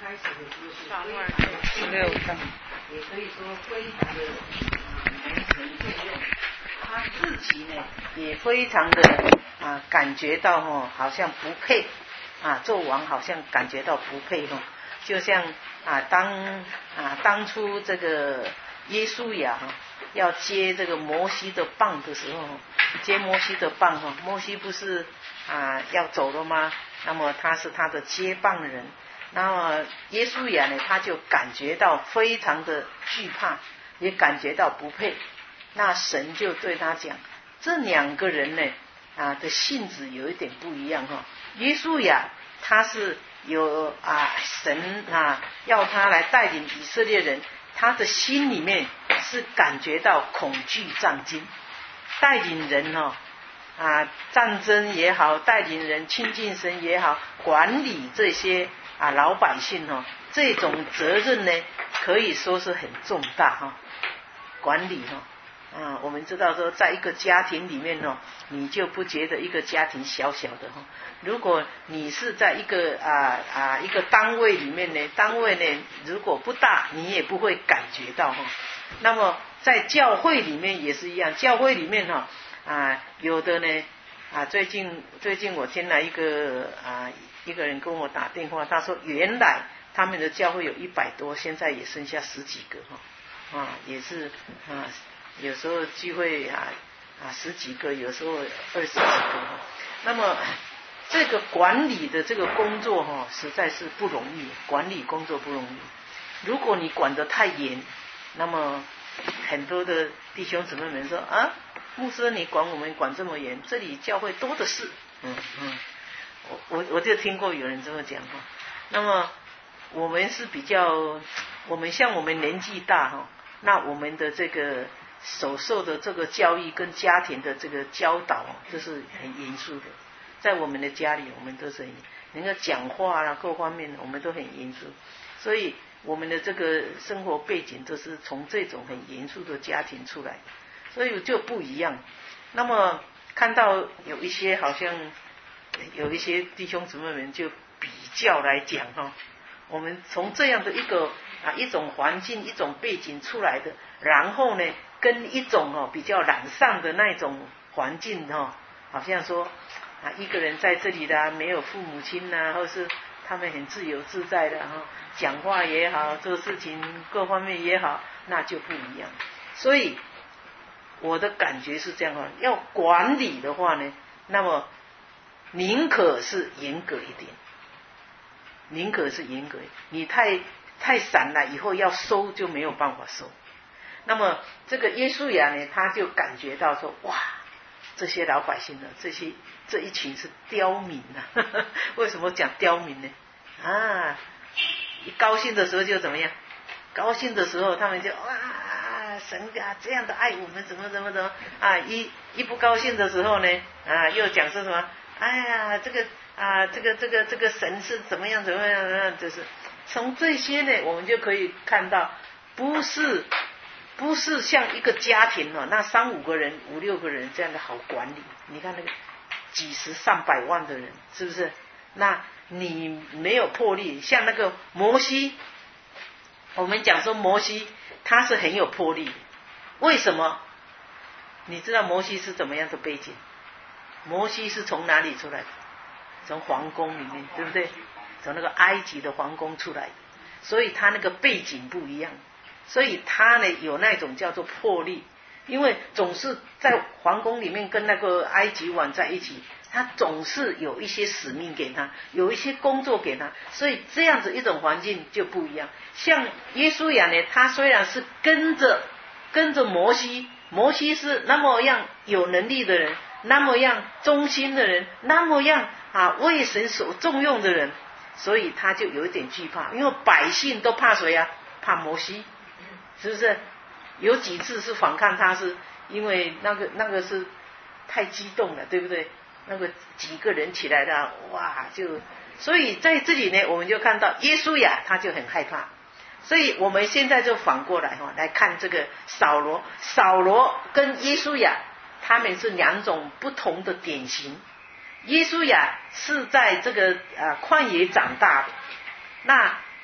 开始的时候是非常的16章，也可以说非常的能成重用。他自己呢也非常的感觉到好像不配做王，好像感觉到不配就像当初这个耶稣亚要接这个摩西的棒的时候，接摩西的棒摩西不是要走了吗？那么他是他的接棒人，那么耶稣亚呢，他就感觉到非常的惧怕，也感觉到不配。那神就对他讲，这两个人呢的性质有一点不一样耶稣亚他是有神要他来带领以色列人，他的心里面是感觉到恐惧战惊，带领人战争也好，带领人亲近神也好，管理这些老百姓这种责任呢可以说是很重大管理我们知道说在一个家庭里面你就不觉得一个家庭小小的如果你是在一个一个单位里面呢，单位呢如果不大，你也不会感觉到那么在教会里面也是一样，教会里面有的呢最近我听了一个人跟我打电话，他说原来他们的教会有100多，现在也剩下10几个也是有时候聚会10几个，有时候20几个那么这个管理的这个工作实在是不容易，管理工作不容易。如果你管得太严，那么很多的弟兄姊妹们说牧师你管我们管这么严，这里教会多的是我就听过有人这么讲那么我们是比较，我们像我们年纪大那我们的这个所受的这个教育跟家庭的这个教导这是很严肃的，在我们的家里我们都是能够讲话各方面我们都很严肃，所以我们的这个生活背景都是从这种很严肃的家庭出来，所以就不一样。那么看到有一些好像有一些弟兄姊妹们就比较来讲我们从这样的一种环境一种背景出来的，然后呢跟一种比较懒散的那种环境好像说一个人在这里的没有父母亲或是他们很自由自在的讲话也好，做事情各方面也好，那就不一样。所以我的感觉是这样要管理的话呢，那么宁可是严格一点，宁可是严格，你太散了，以后要收就没有办法收。那么这个耶稣亚呢，他就感觉到说，哇，这些老百姓呢，这一群是刁民为什么讲刁民呢？一高兴的时候就怎么样？高兴的时候他们就神这样的爱我们怎么一不高兴的时候呢又讲说什么？这个神是怎么样，就是从这些呢，我们就可以看到，不是像一个家庭那3-5个人、5-6个人这样的好管理。你看那个几十上百万的人，是不是？那你没有魄力，像那个摩西，我们讲说摩西他是很有魄力，为什么？你知道摩西是怎么样的背景？摩西是从哪里出来的？从皇宫里面，对不对？从那个埃及的皇宫出来的，所以他那个背景不一样，所以他呢有那种叫做魄力，因为总是在皇宫里面跟那个埃及王在一起，他总是有一些使命给他，有一些工作给他，所以这样子一种环境就不一样。像耶稣亚呢，他虽然是跟着摩西，摩西是那么样有能力的人，那么样忠心的人，那么样为神所重用的人，所以他就有一点惧怕，因为百姓都怕谁怕摩西，是不是？有几次是反抗他，是因为那个是太激动了，对不对？那个几个人起来的所以在这里呢，我们就看到耶稣亚他就很害怕。所以我们现在就反过来来看这个扫罗跟耶稣亚，他们是2种不同的典型。耶稣亚是在这个旷野长大的，那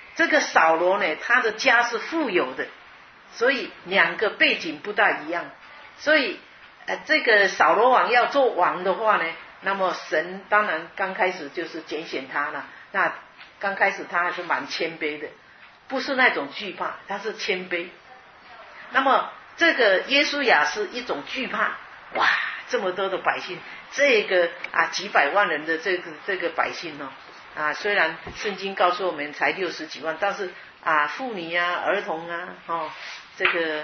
这个扫罗呢，他的家是富有的，所以两个背景不大一样。所以这个扫罗王要做王的话呢，那么神当然刚开始就是拣选他了。那刚开始他还是蛮谦卑的，不是那种惧怕，他是谦卑。那么这个耶稣亚是一种惧怕，哇，这么多的百姓，这个几百万人的这个百姓哦，虽然圣经告诉我们才60几万，但是妇女儿童这个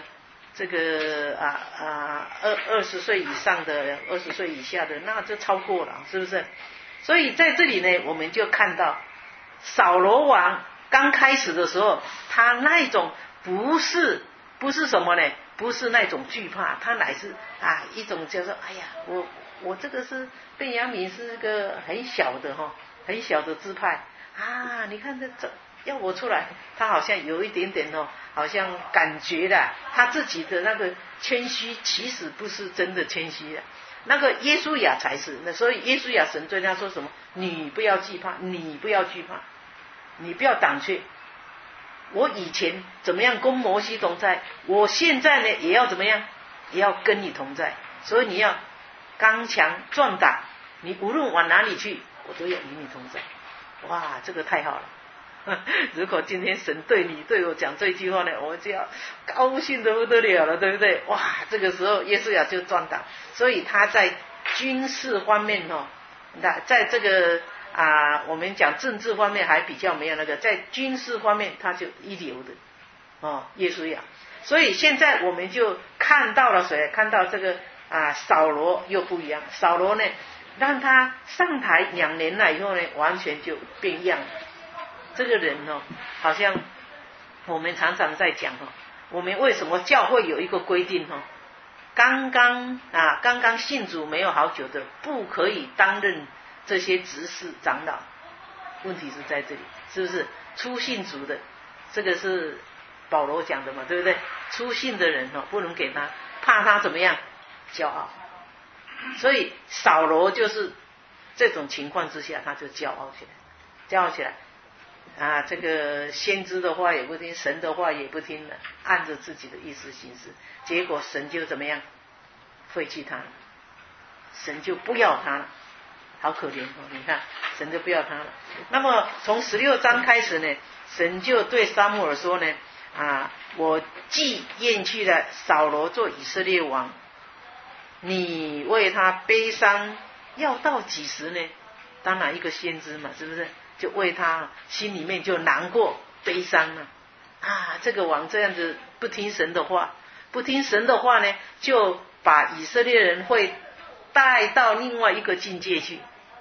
20岁以上的，20岁以下的，那就超过了，是不是？所以在这里呢，我们就看到扫罗王刚开始的时候，他那一种不是什么呢？不是那种惧怕，他乃是一种叫做哎呀，我这个是便雅悯是个很小的很小的支派你看这要我出来，他好像有一点点好像感觉的他自己的那个谦虚，其实不是真的谦虚的。那个耶稣亚才是，那所以耶稣亚神对他说什么？你不要惧怕，你不要惧怕，你不要胆怯。我以前怎么样跟摩西同在，我现在呢也要怎么样，也要跟你同在。所以你要刚强壮胆，你无论往哪里去，我都要与你同在。哇，这个太好了！如果今天神对我讲这句话呢，我就要高兴得不得了了，对不对？哇，这个时候耶稣亚就壮胆，所以他在军事方面在这个我们讲政治方面还比较没有那个，在军事方面他就一流的耶稣亚。所以现在我们就看到了谁？看到这个扫罗又不一样。扫罗呢，让他上台2年了以后呢，完全就变样了。这个人好像我们常常在讲我们为什么教会有一个规定刚刚信主没有好久的，不可以担任这些执事长老。问题是在这里，是不是？初信主的，这个是保罗讲的嘛，对不对？初信的人不能给他，怕他怎么样？骄傲。所以扫罗就是这种情况之下，他就骄傲起来。这个先知的话也不听，神的话也不听了，按着自己的意思行事，结果神就怎么样？废弃他了，神就不要他了，好可怜你看，神就不要他了。那么从16章开始呢，神就对撒母耳说呢，我既厌弃了扫罗做以色列王，你为他悲伤要到几时呢？当然一个先知嘛，是不是？就为他心里面就难过悲伤了这个王这样子不听神的话呢，就把以色列人会带到另外一个境界去。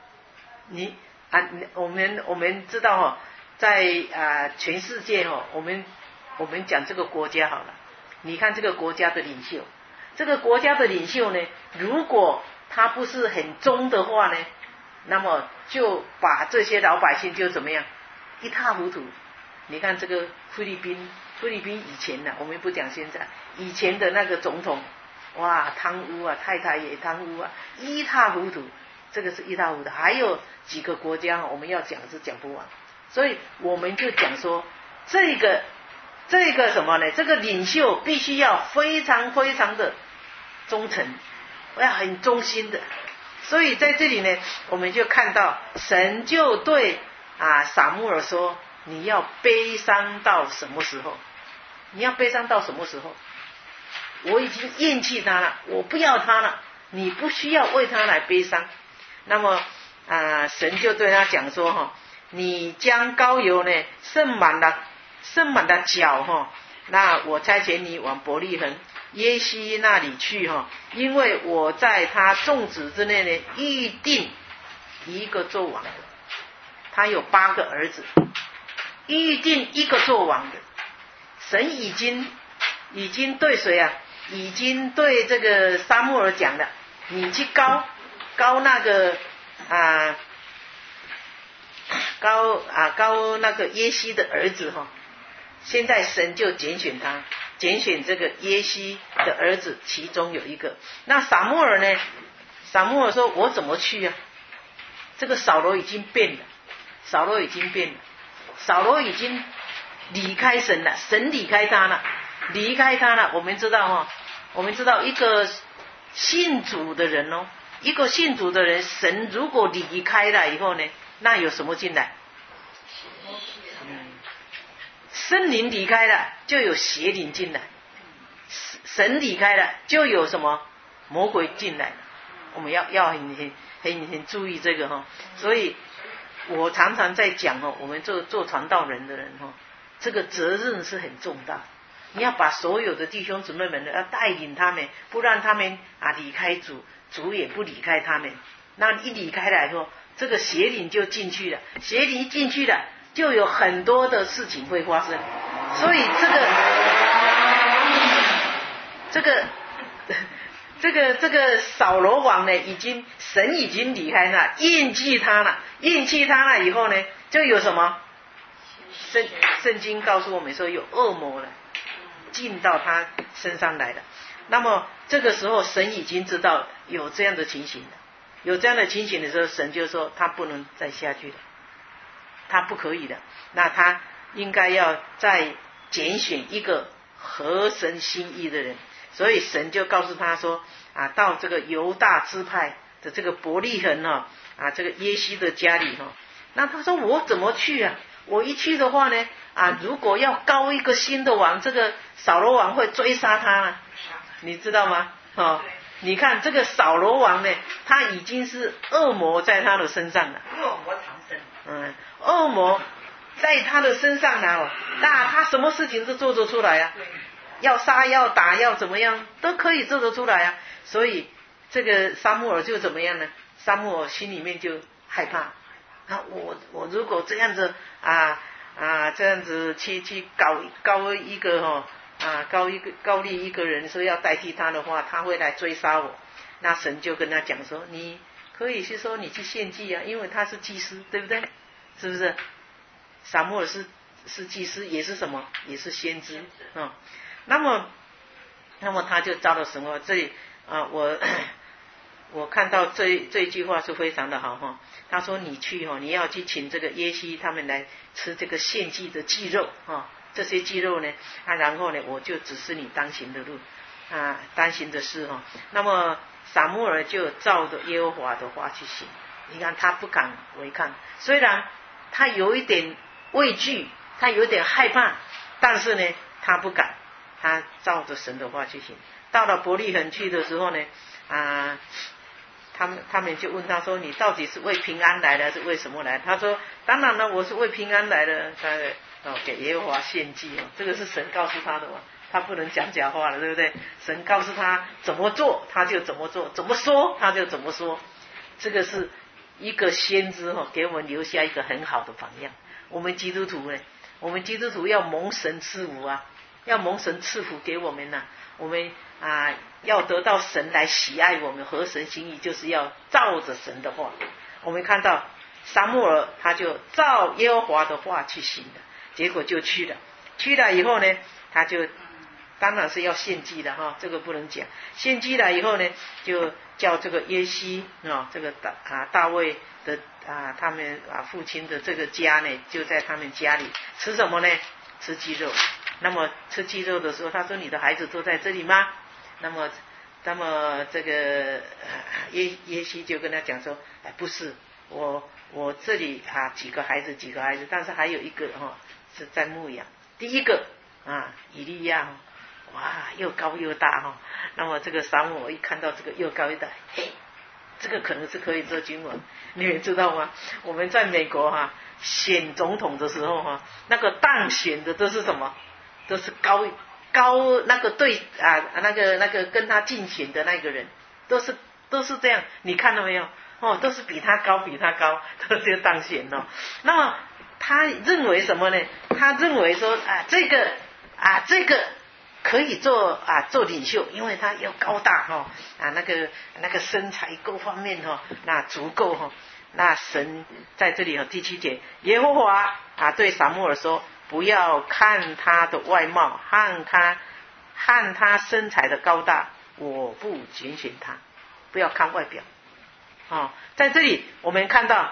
我们知道在全世界我们讲这个国家好了，你看这个国家的领袖，呢，如果他不是很忠的话呢，那么就把这些老百姓就怎么样一塌糊涂。你看这个菲律宾以前呢，我们不讲现在，以前的那个总统，哇，贪污太太也贪污一塌糊涂，这个是一塌糊涂。还有几个国家我们要讲是讲不完，所以我们就讲说这个什么呢？这个领袖必须要非常非常的忠诚，要很忠心的。所以在这里呢，我们就看到神就对撒母耳说，你要悲伤到什么时候？我已经厌弃他了，我不要他了，你不需要为他来悲伤。那么神就对他讲说你将膏油呢盛满了脚那我差遣你往伯利恒耶西那里去因为我在他众子之内呢预定一个做王的。他有8个儿子，预定一个做王的。神已经对谁已经对这个撒母耳讲了，你去膏那个膏那个耶西的儿子现在神就拣选这个耶西的儿子其中有一个。那撒母耳呢？撒母耳说我怎么去这个扫罗已经变了，扫罗已经离开神了，神离开他了，离开他了。我们知道哈，我们知道一个信主的人哦，一个信主的人，神如果离开了以后呢，那有什么进来？圣灵离开了，就有邪灵进来；神离开了，就有什么魔鬼进来。我们要很注意这个哈。所以我常常在讲哦，我们做传道人的人哈，这个责任是很重大。你要把所有的弟兄姊妹们要带领他们，不让他们离开主，主也不离开他们。那一离开了以后，这个邪灵就进去了，邪灵一进去了，就有很多的事情会发生。所以这个扫罗王呢，神已经离开他，厌弃他了以后呢，就有什么？圣经告诉我们说，有恶魔了进到他身上来了。那么这个时候，神已经知道有这样的情形了。有这样的情形的时候，神就说他不能再下去了，他不可以的。那他应该要再拣选一个合神心意的人。所以神就告诉他说到这个犹大支派的这个伯利恒这个耶西的家里那他说我怎么去啊？我一去的话呢如果要高一个新的王，这个扫罗王会追杀他你知道吗？你看这个扫罗王呢，他已经是恶魔在他的身上了。 恶魔藏身。 恶魔在他的身上了那他什么事情都做得出来要杀要打要怎么样都可以做得出来所以这个撒母耳就怎么样呢？撒母耳心里面就害怕我如果这样子这样子去高一个高立一个人说要代替他的话，他会来追杀我。那神就跟他讲说，你可以是说你去献祭因为他是祭司，对不对？是不是？撒母耳是祭司，也是什么？也是先知那么他就遭了什么？这里我看到这一句话是非常的好他说你去你要去请这个耶西他们来吃这个献祭的祭肉这些祭肉呢然后呢我就指示你当行的路当行的事那么撒母耳就照着耶和华的话去行。你看他不敢违抗，虽然他有一点畏惧，他有点害怕，但是呢他不敢，他照着神的话去行。到了伯利恒去的时候呢他们就问他说，你到底是为平安来的，是为什么来的？他说当然了，我是为平安来的，给耶和华献祭这个是神告诉他的他不能讲假话了，对不对？神告诉他怎么做他就怎么做，怎么说他就怎么说。这个是一个先知给我们留下一个很好的榜样。我们基督徒呢，我们基督徒要蒙神赐福要蒙神赐福给我们我们要得到神来喜爱我们，合神心意，就是要照着神的话。我们看到撒母耳他就照耶和华的话去行的，结果就去了以后呢，他就当然是要献祭的这个不能讲。献祭了以后呢，就叫这个耶西这个大卫的他们父亲的这个家呢，就在他们家里吃什么呢？吃鸡肉。那么吃鸡肉的时候，他说你的孩子都在这里吗？那么这个耶西就跟他讲说，不是，我这里几个孩子，但是还有一个是在牧养。第一个以利亚哇又高又大那么这个撒母耳一看到这个又高又大，这个可能是可以做君王。你们知道吗？我们在美国选总统的时候那个当选的都是什么？都是高那个对那个跟他竞选的那个人都是这样，你看到没有都是比他高，都就当选那么他认为什么呢？他认为说这个可以做领袖，因为他又高大那个身材各方面那足够那神在这里第7节，耶和华对撒母耳说，不要看他的外貌，看他身材的高大，我不拣选他。不要看外表在这里我们看到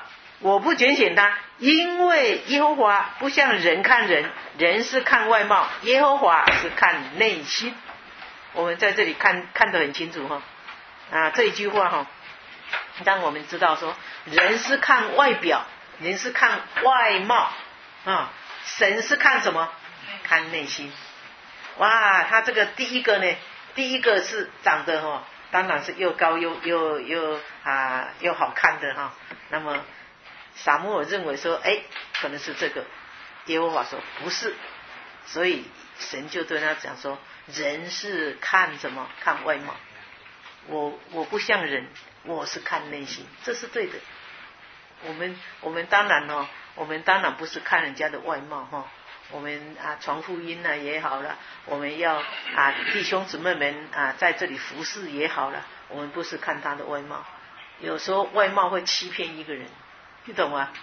我不拣选他，因为耶和华不像人看人，人是看外貌，耶和华是看内心。我们在这里看得很清楚哈，这一句话哈，让我们知道说，人是看外表，人是看外貌神是看什么？看内心。哇，他这个第一个是长得当然是又高又好看的哈。那么撒母耳认为说，可能是这个，耶和华说不是，所以神就对他讲说，人是看什么？看外貌，我不像人，我是看内心，这是对的。我们当然不是看人家的外貌我们传福音也好了，我们要弟兄姊妹们在这里服侍也好了，我们不是看他的外貌，有时候外貌会欺骗一个人，你懂吗？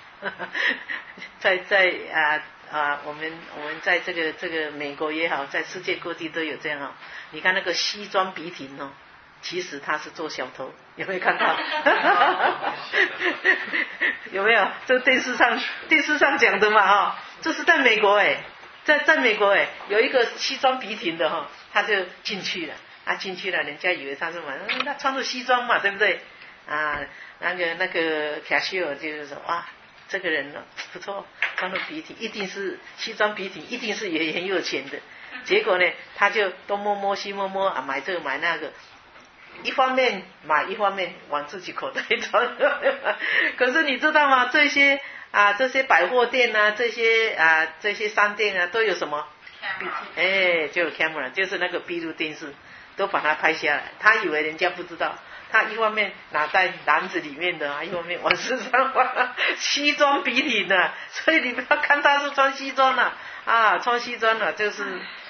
我们在这个美国也好，在世界各地都有这样你看那个西装笔挺其实他是做小偷，有没有看到？有没有？这个电视上讲的嘛这是在美国在美国有一个西装笔挺的他就进去了，人家以为他是他穿着西装嘛，对不对？那个cashier就是说，哇，这个人不错，穿着笔挺，一定是西装笔挺，一定是也很有钱的。结果呢，他就东摸西摸买这个买那个。一方面买，一方面往自己口袋装。可是你知道吗？这些百货店这些商店都有什么？就有 camera， 就是那个闭路电视，都把它拍下来。他以为人家不知道，他一方面拿在篮子里面的，一方面往身上放，西装笔挺的。所以你不要看他是穿西装穿西装就是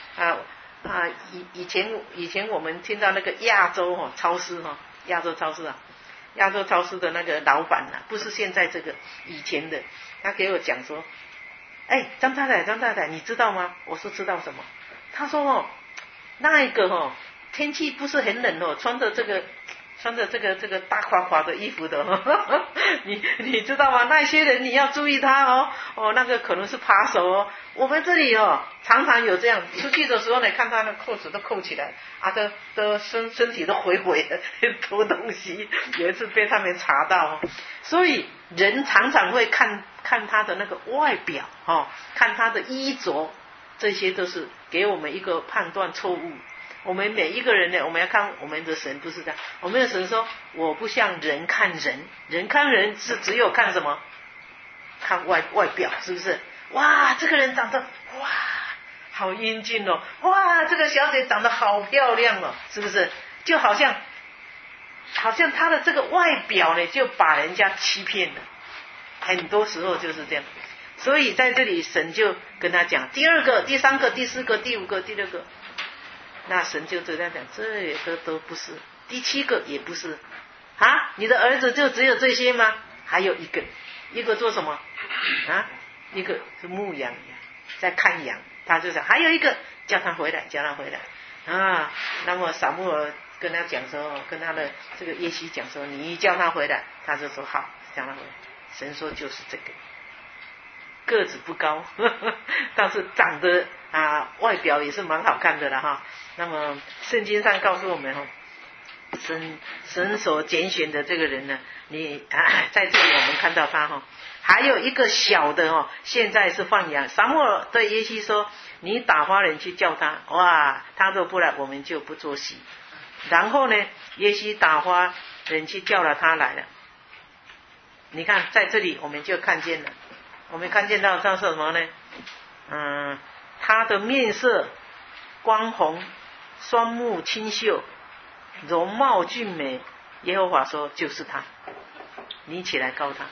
以前我们听到那个亚洲超市亚洲超市的那个老板不是现在这个，以前的，他给我讲说，张太太你知道吗？我说知道什么？他说那一个天气不是很冷穿着这个大垮垮的衣服的你知道吗？那些人你要注意他那个可能是扒手我们这里常常有这样，出去的时候呢，看他的扣子都扣起来都身体都毁的偷东西，有一次被他们查到所以人常常会看他的那个外表看他的衣着，这些都是给我们一个判断错误。我们每一个人呢，我们要看我们的神不是这样，我们的神说，我不像人看人，人看人是只有看什么？看外表，是不是？哇，这个人长得哇好英俊哇，这个小姐长得好漂亮是不是？就好像他的这个外表呢，就把人家欺骗了，很多时候就是这样。所以在这里神就跟他讲，第二个、第三个、第四个、第五个、第六个，那神就这样讲，这个都不是，第七个也不是你的儿子就只有这些吗？还有一个做什么一个是牧羊，在看羊，他就讲还有一个叫他回来那么撒母耳跟他讲说，跟他的这个耶西讲说，你叫他回来，他就说好，叫他回来。神说就是这个，个子不高但是长得外表也是蛮好看的了那么圣经上告诉我们神所拣选的这个人呢，你在这里我们看到他还有一个小的现在是放羊。撒母耳对耶西说，你打发人去叫他，哇，他说不来，我们就不做戏。然后呢，耶西打发人去叫了他来了。你看在这里我们就看见了，我们看见到他说什么呢？他的面色光红，双目清秀，容貌俊美。耶和华说就是他，你起来告他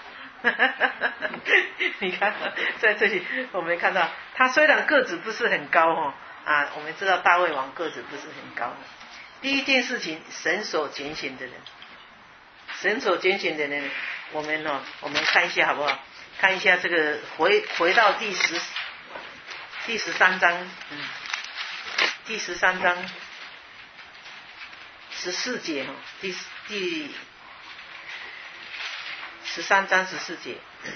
你看在这里我们看到他虽然个子不是很高我们知道大卫王个子不是很高。第一件事情，神所拣选的人，我们看一下好不好？看一下这个回到第13章第13章14节第14 13章14节。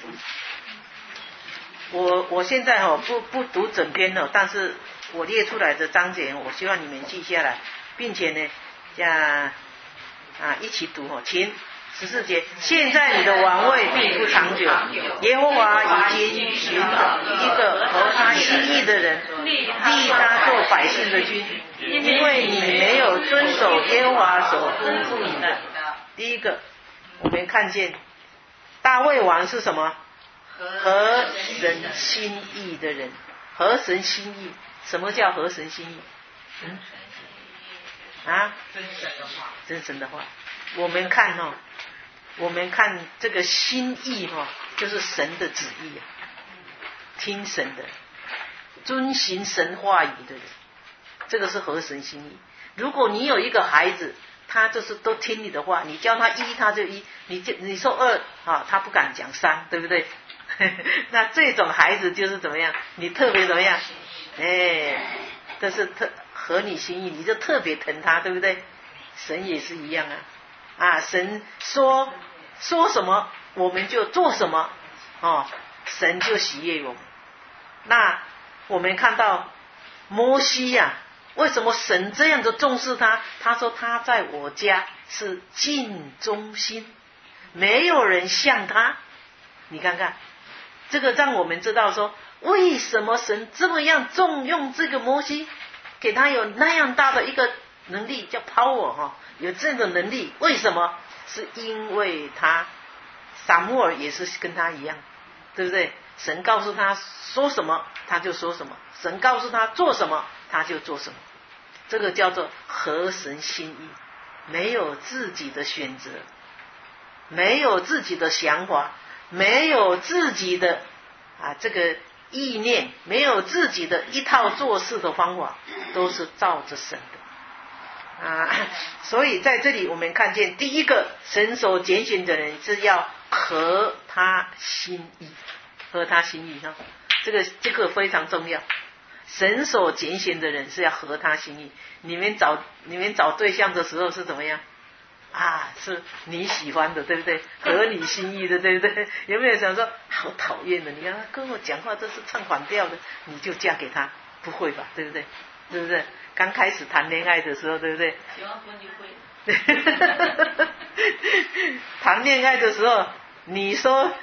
我现在不读整篇了，但是我列出来的章节，我希望你们记下来，并且呢，一起读请14节。现在你的王位并不长久，耶和华已经寻找一个合他心意的人，立他做百姓的君，因为你没有遵守耶和华所吩咐你的。第一个，我们看见大卫王是什么？合神心意的人。合神心意，什么叫合神心意？真神的话。我们看这个心意就是神的旨意听神的，遵行神话语的人，这个是合神心意。如果你有一个孩子，他就是都听你的话，你叫他1他就1，你说2他不敢讲3，对不对？那这种孩子就是怎么样？你特别怎么样？这是合你心意，你就特别疼他，对不对？神也是一样神说什么我们就做什么神就喜悦我们。那我们看到摩西为什么神这样的重视他？他说他在我家是尽忠心，没有人像他。你看看这个，让我们知道说为什么神这么样重用这个摩西，给他有那样大的一个能力，叫 power 有这种能力。为什么？是因为他撒母耳也是跟他一样，对不对？神告诉他说什么他就说什么，神告诉他做什么他就做什么。这个叫做合神心意，没有自己的选择，没有自己的想法，没有自己的这个意念，没有自己的一套做事的方法，都是照着神的所以在这里我们看见，第一个神所拣选的人是要合他心意，合他心意这个非常重要。神所拣选的人是要合他心意。你们找对象的时候是怎么样是你喜欢的，对不对？合你心意的，对不对？有没有想说好讨厌的，你看他跟我讲话都是唱反调的，你就嫁给他？不会吧，对不对？对不对？刚开始谈恋爱的时候，对不对？ 喜欢婚就会。 谈恋爱的时候，你说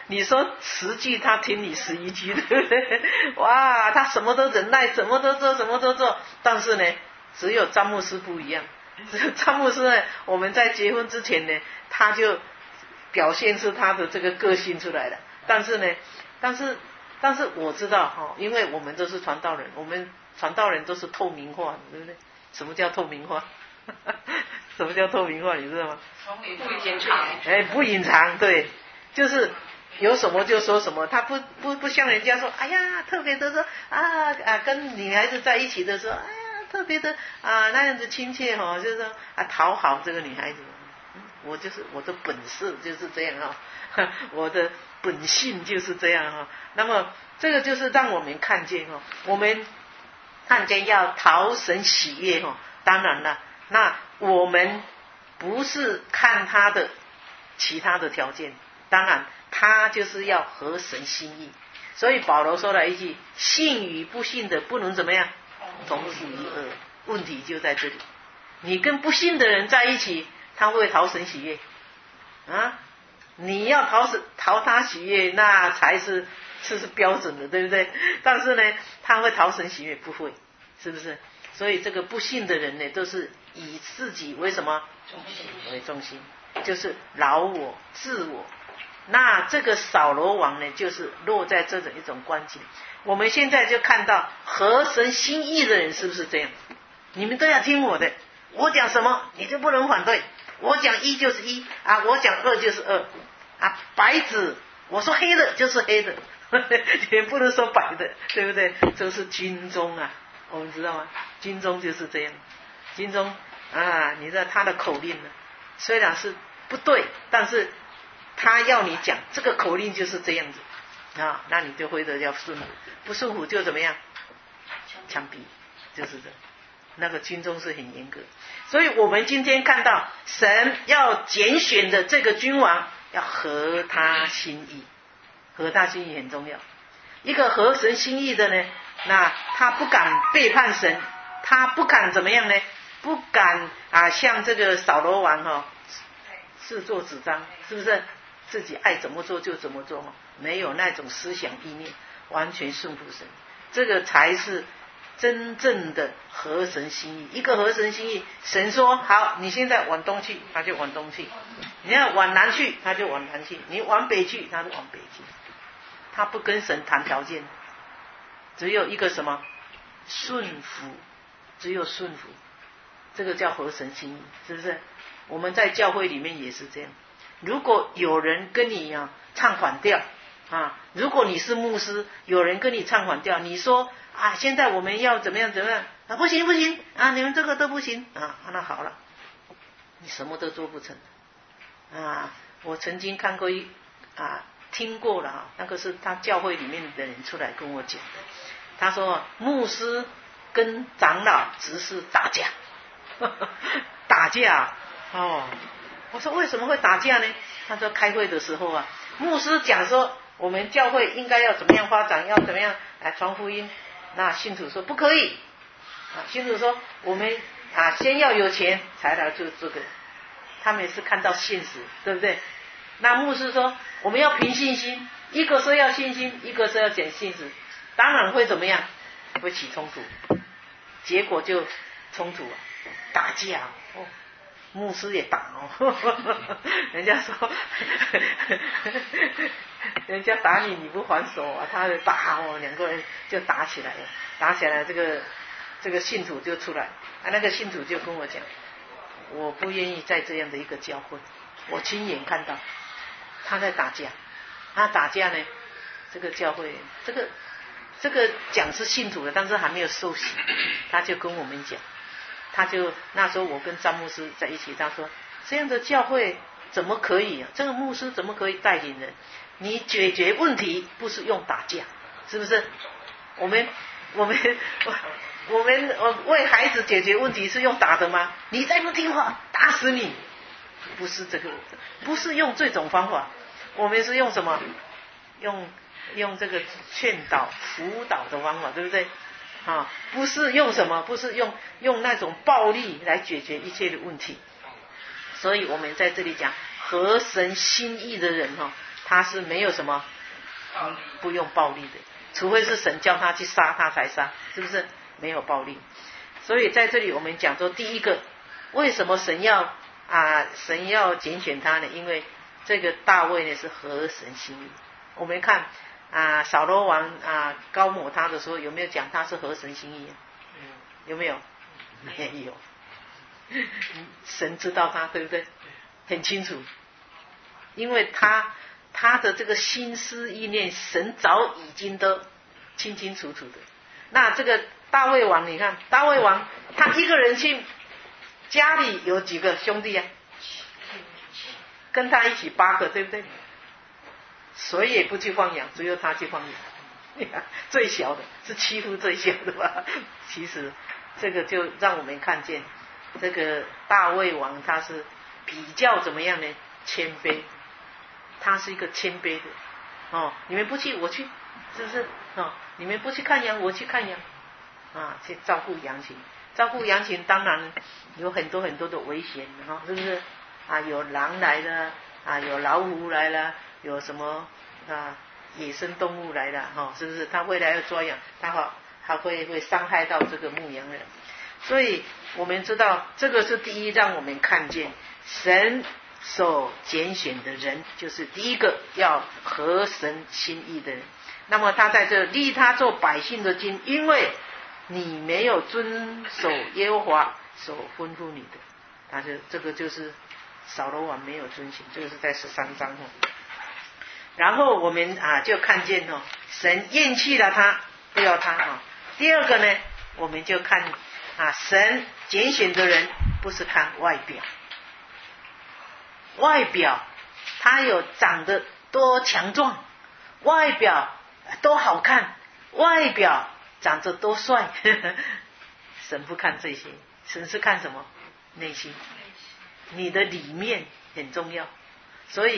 10句，他听你11句，对不对？哇，他什么都忍耐，什么都做。但是呢，只有詹姆斯不一样。詹姆斯呢，我们在结婚之前呢，他就表现出他的这个个性出来了。但是我知道因为我们都是传道人，我们传道人都是透明化，对不对？什么叫透明化？什么叫透明化？你知道吗？ 不隐藏。 不隐藏，对，就是有什么就说什么，他不像人家说，哎呀，特别的说跟女孩子在一起的时候，哎呀，特别的那样子亲切就是说讨好这个女孩子。我的本事就是这样我的本性就是这样那么这个就是让我们看见我们看见要讨神喜悦当然了，那我们不是看他的其他的条件，当然他就是要合神心意。所以保罗说了一句，信与不信的不能怎么样同负一軛。问题就在这里，你跟不信的人在一起，他会讨神喜悦你要讨他喜悦，那才是标准的，对不对？但是呢，他会讨神喜悦不会，是不是？所以这个不信的人呢，都是以自己为什么为中心，就是劳我自我。那这个扫罗王呢，就是落在这种一种光景。我们现在就看到合神心意的人是不是这样？你们都要听我的，我讲什么你就不能反对，我讲1就是1我讲2就是2白纸我说黑的就是黑的也不能说白的，对不对？这是军中我们知道吗？军中就是这样。军中你知道他的口令呢，虽然是不对，但是他要你讲这个口令就是这样子那你就会得要顺服，不顺服就怎么样？枪毙，就是这。那个军中是很严格。所以我们今天看到神要拣选的这个君王， 要合他心意，合他心意很重要。一个合神心意的呢，那他不敢背叛神，他不敢怎么样呢？不敢像这个扫罗王自作主张，是不是？自己爱怎么做就怎么做，没有那种思想意念，完全顺服神，这个才是真正的合神心意。一个合神心意，神说好，你现在往东去，他就往东去；你要往南去，他就往南去；你往北去，他就往北去。他不跟神谈条件，只有一个什么顺服，只有顺服，这个叫合神心意，是不是？我们在教会里面也是这样。如果有人跟你唱反调如果你是牧师，有人跟你唱反调，你说现在我们要怎么样怎么样不行不行你们这个都不行那好了，你什么都做不成我曾经看过听过了那个是他教会里面的人出来跟我讲的，他说牧师跟长老只是打架打架我说为什么会打架呢？他说开会的时候牧师讲说我们教会应该要怎么样发展，要怎么样来传福音，那信徒说不可以信徒说我们先要有钱才来做这个，他们也是看到现实，对不对？那牧师说我们要凭信心，一个说要信心，一个说要讲信实，当然会怎么样？会起冲突，结果就冲突打架牧师也打人家说人家打你你不还手他就打两个人就打起来了，打起来这个信徒就出来那个信徒就跟我讲，我不愿意在这样的一个教会，我亲眼看到他在打架，他打架呢，这个教会这个讲是信徒的，但是还没有受洗，他就跟我们讲，他就那时候我跟张牧师在一起，他说这样的教会怎么可以这个牧师怎么可以带领人？你解决问题不是用打架，是不是？我们为孩子解决问题是用打的吗？你再不听话打死你，不是这个，不是用这种方法，我们是用什么？用这个劝导辅导的方法，对不对不是用什么，不是用那种暴力来解决一切的问题。所以我们在这里讲合神心意的人他是没有什么不用暴力的，除非是神叫他去杀他才杀，是不是？没有暴力。所以在这里我们讲说，第一个为什么神要拣选他呢？因为这个大卫呢是合神心意。我们看扫罗王高抹他的时候，有没有讲他是合神心意有没有？没有。神知道他，对不对？很清楚，因为他的这个心思意念，神早已经都清清楚楚的。那这个大卫王，你看大卫王他一个人去，家里有几个兄弟跟他一起8个，对不对？谁也不去放羊，只有他去放羊。最小的是欺负最小的吧？其实这个就让我们看见这个大卫王他是比较怎么样呢？谦卑，他是一个谦卑的你们不去我去，是不是你们不去看羊我去看羊去照顾羊群。照顾羊群当然有很多很多的危险是不是有狼来了有老虎来了，有什么野生动物来了是不是？他未来要抓羊，他会伤害到这个牧羊人。所以我们知道这个是第一，让我们看见神所拣选的人，就是第一个要合神心意的人。那么他在这立他做百姓的君，因为你没有遵守耶和华所吩咐你的，这个就是扫罗王没有遵行，这个是在13章然后我们就看见神厌弃了他，不要他第二个呢，我们就看神拣选的人不是看外表他有长得多强壮，外表多好看，外表长得多帅神不看这些，神是看什么？内心，你的里面很重要。所以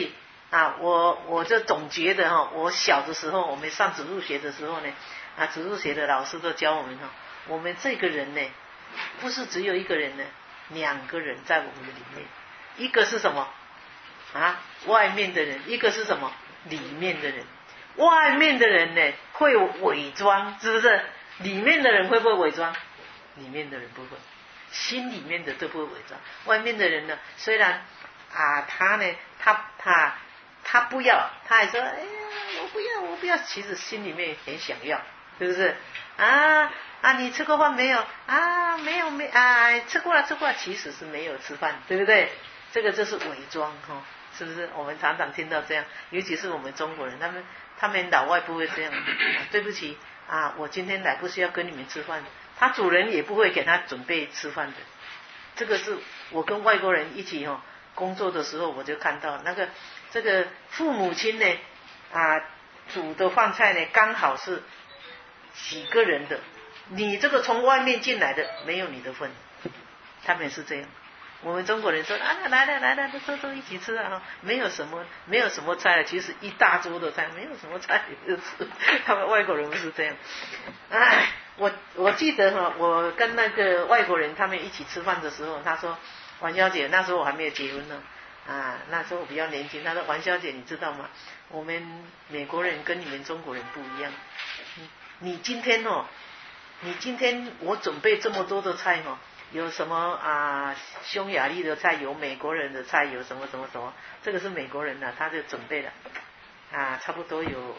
我就总觉得哈，我小的时候我们上指数学的时候呢，指数学的老师都教我们哈，我们这个人呢，不是只有一个人呢，2个人在我们的里面，一个是什么外面的人，一个是什么里面的人。外面的人呢会伪装，是不是？里面的人会不会伪装？里面的人不会，心里面的都不会伪装。外面的人呢，虽然他呢，他不要，他还说，哎呀，我不要，其实心里面很想要，是不是？你吃过饭没有？没有，吃过了，其实是没有吃饭，对不对？这个就是伪装哈，是不是？我们常常听到这样，尤其是我们中国人，他们老外不会这样。对不起我今天来不是要跟你们吃饭，他主人也不会给他准备吃饭的。这个是我跟外国人一起工作的时候，我就看到这个父母亲呢煮的饭菜呢刚好是几个人的，你这个从外面进来的没有你的份，他们是这样。我们中国人说来都一起吃没有什么菜，其实一大桌的菜，没有什么菜就吃。他们外国人不是这样。我记得我跟那个外国人他们一起吃饭的时候，他说，王小姐，那时候我还没有结婚呢，那时候我比较年轻，他说，王小姐你知道吗？我们美国人跟你们中国人不一样，你今天我准备这么多的菜有什么匈牙利的菜，有美国人的菜，有什么，这个是美国人他就准备了差不多有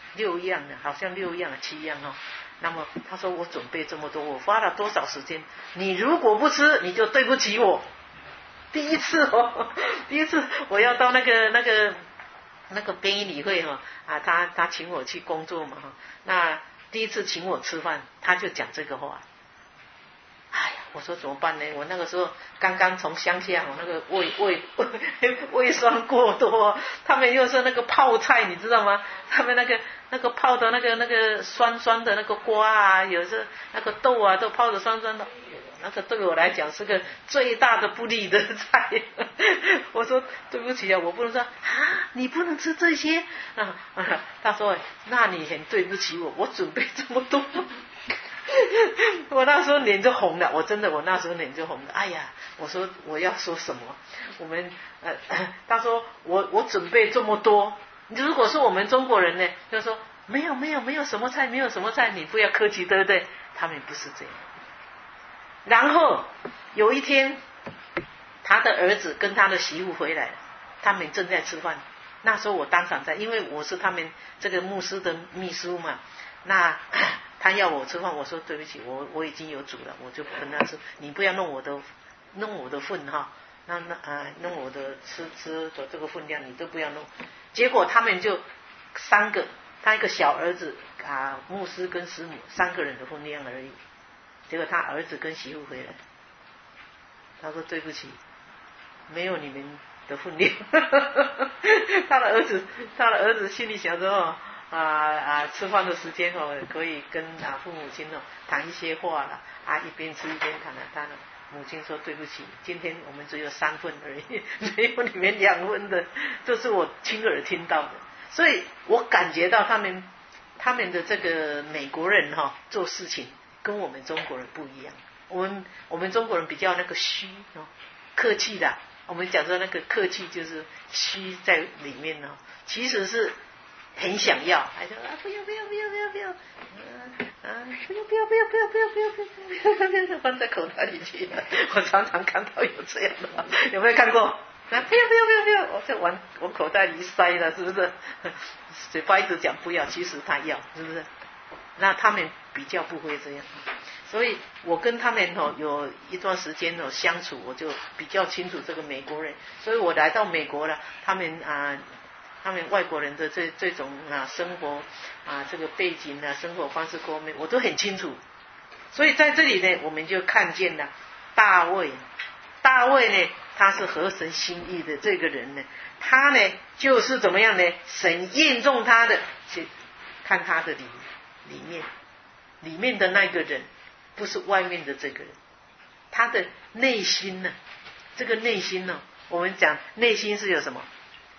6样的，好像6样7样那么他说我准备这么多，我花了多少时间，你如果不吃你就对不起我。第一次我要到那个编译理会他请我去工作嘛那第一次请我吃饭，他就讲这个话。我说怎么办呢？我那个时候刚刚从乡下，我那个胃酸过多，他们又是那个泡菜，你知道吗？他们那个泡的那个酸酸的那个瓜有时那个豆都泡的酸酸的，那个对我来讲是个最大的不利的菜。我说对不起我不能说你不能吃这些他说那你很对不起我准备这么多。我那时候脸就红了，我那时候脸就红了。我说我要说什么？他说我准备这么多，如果是我们中国人呢，就说没有什么菜，你不要客气，对不对？他们不是这样。然后有一天，他的儿子跟他的媳妇回来了，他们正在吃饭。那时候我当场在，因为我是他们这个牧师的秘书嘛，那他要我吃饭，我说对不起，我已经有煮了，我就跟他说，你不要弄我的份弄我的吃的这个分量，你都不要弄。结果他们就3个，他一个小儿子牧师跟师母3个人的分量而已。结果他儿子跟媳妇回来，他说对不起，没有你们的分量。他的儿子心里想着吃饭的时间可以跟父母亲谈一些话了一边吃一边谈他的母亲说对不起，今天我们只有3份而已，没有你们2份的，这是我亲耳听到的。所以我感觉到他们的这个美国人做事情跟我们中国人不一样。我们中国人比较那个虚客气的，我们讲说那个客气就是虚在里面其实是很想要，还说不要，放在口袋里去。我常常看到有这样的，有没有看过？不要，我在往口袋里塞了，是不是？嘴巴一直讲不要，其实他要，是不是？那他们比较不会这样，所以我跟他们有一段时间相处，我就比较清楚这个美国人。所以我来到美国了，他们外国人的这种生活这个背景生活方式各方面我都很清楚。所以在这里呢，我们就看见了大卫呢，他是合神心意的这个人呢，他呢就是怎么样呢？神验中他的，去看他的里面的那个人，不是外面的这个人，他的内心呢，这个内心呢，我们讲内心是有什么？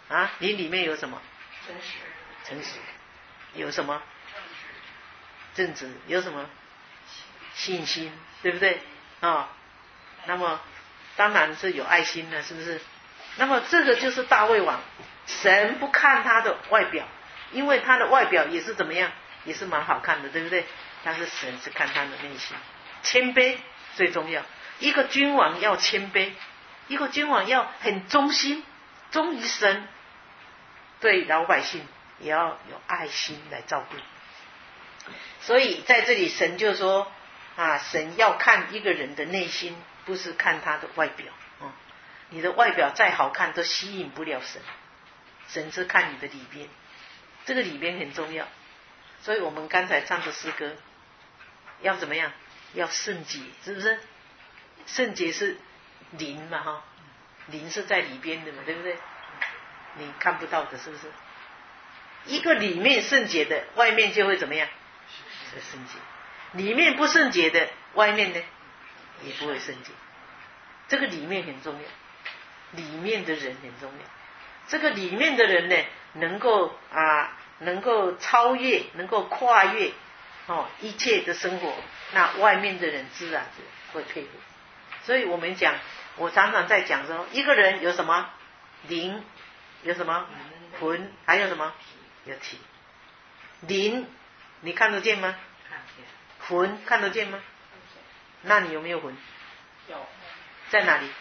啊，灵里面有什么？ 诚实。 诚实。有什么？正直。有什么？信心，对不对？啊，那么当然是有爱心的，是不是？那么这个就是大卫王，神不看他的外表，因为他的外表也是怎么样，也是蛮好看的，对不对？但是神是看他的内心，谦卑最重要。一个君王要谦卑，一个君王要很忠心，忠于神，对老百姓也要有爱心来照顾。所以在这里神就说啊，神要看一个人的内心，不是看他的外表。你的外表再好看都吸引不了神，神是看你的里边，这个里边很重要。所以我们刚才唱的诗歌要怎么样？要圣洁，是不是？圣洁是灵嘛，哈，灵是在里边的嘛，对不对？你看不到的，是不是？一个里面圣洁的，外面就会怎么样？是圣洁。里面不圣洁的，外面呢也不会圣洁。这个里面很重要，里面的人很重要。这个里面的人呢，能够超越，能够跨越一切的生活，那外面的人自然会配合。所以我们讲，我常常在讲说，一个人有什么灵，有什么魂，还有什么有体。灵你看得见吗？魂看得见吗？那你有没有魂？ 有。 在哪里？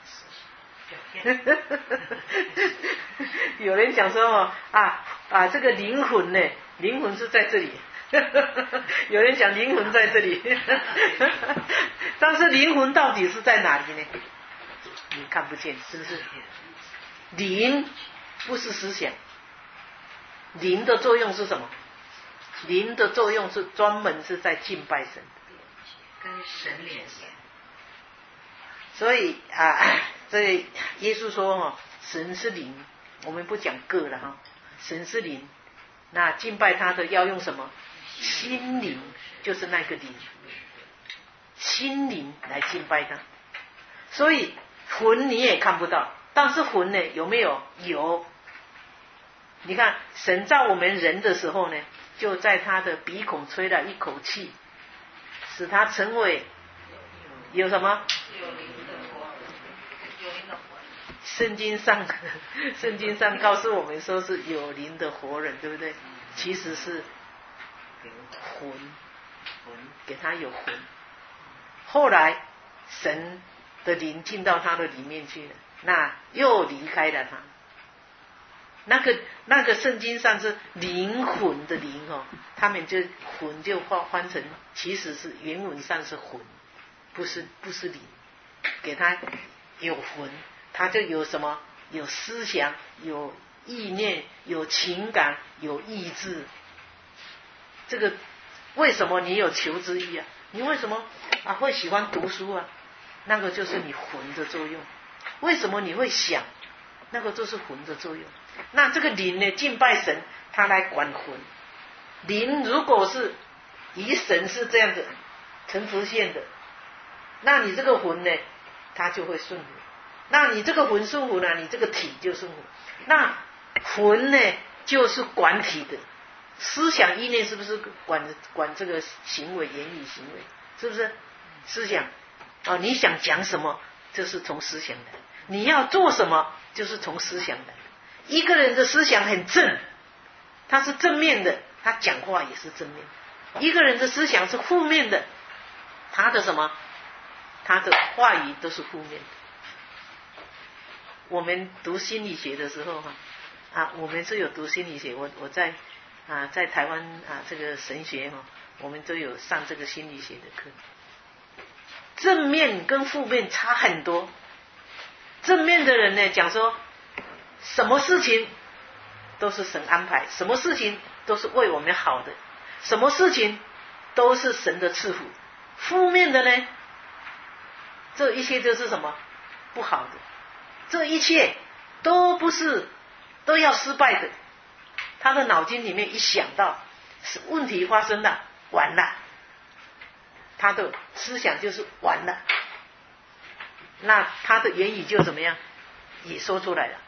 有人讲说这个灵魂呢，灵魂是在这里。有人讲灵魂在这里，但是灵魂到底是在哪里呢？你看不见，是不是？灵不是思想，灵的作用是什么？灵的作用是专门是在敬拜神， 跟神联系。 所以这耶稣说神是灵，我们不讲个了哈，神是灵，那敬拜他的要用什么？心灵，就是那个灵，心灵来敬拜他。所以魂你也看不到，但是魂呢有没有？有。你看神造我们人的时候呢，就在他的鼻孔吹了一口气，使他成为有什么？圣经上告诉我们说是有灵的活人，对不对？其实是魂，给他有魂。后来神的灵进到他的里面去了，那又离开了他。那个圣经上是灵魂的灵他们就魂就翻成，其实是原文上是魂，不是灵，给他有魂，他就有什么？有思想，有意念，有情感，有意志。这个为什么你有求知欲啊？你为什么会喜欢读书啊？那个就是你魂的作用。为什么你会想？那个就是魂的作用。那这个灵呢，敬拜神，他来管魂。灵如果是以神是这样的成直线的，那你这个魂呢，它就会顺服。那你这个魂顺服呢，你这个体就顺服。那魂呢，就是管体的，思想意念是不是管这个行为，言语行为，是不是？思想你想讲什么，就是从思想来；你要做什么，就是从思想来。一个人的思想很正，他是正面的，他讲话也是正面；一个人的思想是负面的，他的什么？他的话语都是负面的。我们读心理学的时候我们是有读心理学，我在在台湾这个神学我们都有上这个心理学的课。正面跟负面差很多。正面的人呢，讲说什么事情都是神安排，什么事情都是为我们好的，什么事情都是神的赐福。负面的呢，这一切都是什么？不好的，这一切都不是，都要失败的。他的脑筋里面一想到是问题发生了，完了，他的思想就是完了，那他的言语就怎么样？也说出来了。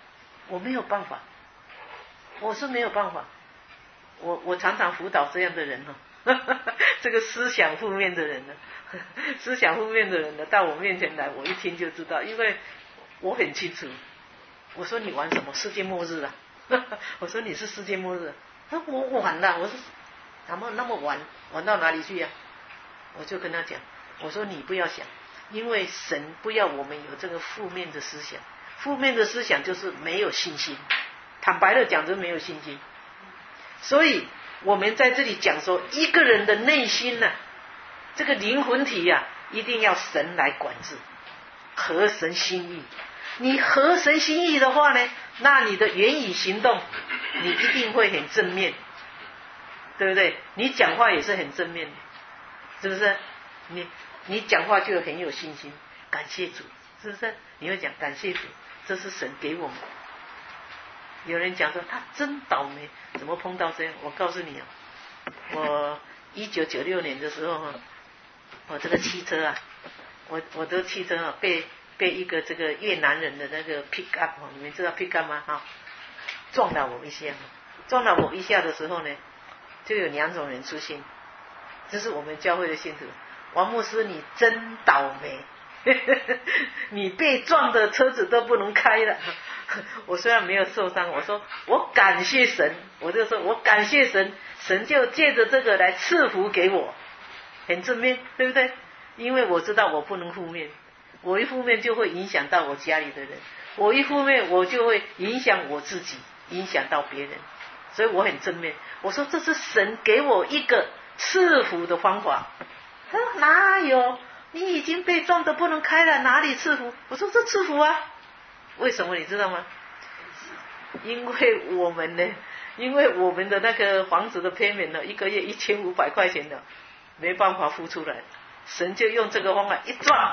我没有办法，我是没有办法。我常常辅导这样的人这个思想负面的人思想负面的人到我面前来，我一听就知道，因为我很清楚。我说你玩什么世界末日啊？我说你是世界末日。他说我玩了。我说怎么那么玩到哪里去呀？我就跟他讲，我说你不要想，因为神不要我们有这个负面的思想。负面的思想就是没有信心，坦白的讲就是没有信心。所以我们在这里讲说，一个人的内心这个灵魂体一定要神来管制，合神心意。你合神心意的话呢，那你的言语行动你一定会很正面，对不对？你讲话也是很正面的，是不是？你讲话就很有信心，感谢主，是不是？你会讲感谢主，这是神给我们。有人讲说他真倒霉，怎么碰到这样？我告诉你我1996年的时候我这个汽车我的汽车被一个这个越南人的那个 pick up 你们知道 pick up 吗？撞了我一下。撞了我一下的时候呢，就有2种人出现。这是我们教会的信徒。王牧师你真倒霉你被撞的车子都不能开了。我虽然没有受伤，我说我感谢神，我就说我感谢神，神就借着这个来赐福给我，很正面，对不对？因为我知道我不能负面，我一负面就会影响到我家里的人，我一负面我就会影响我自己，影响到别人，所以我很正面。我说这是神给我一个赐福的方法。他说哪有，你已经被撞得不能开了，哪里赐福？我说这赐福啊。为什么你知道吗？因为我们的那个房子的 payment 1个月1500块钱没办法付出来，神就用这个方法一撞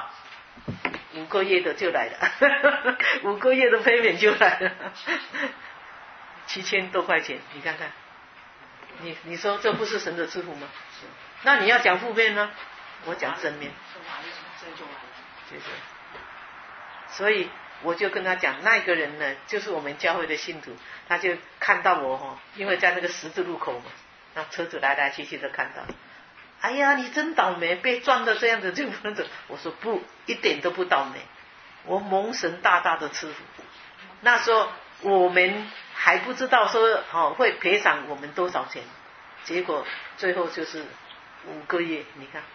，5个月的就来了5个月的 payment 就来了7000多块钱，你看看，你说这不是神的赐福吗？那你要讲负面呢？我讲正面，就是，所以我就跟他讲，那个人呢，就是我们教会的信徒，他就看到我因为在那个十字路口嘛，那车子来来去去都看到，哎呀，你真倒霉，被撞的这样子就不能走。我说不，一点都不倒霉，我蒙神大大的赐福。那时候我们还不知道说会赔偿我们多少钱，结果最后就是5个月，你看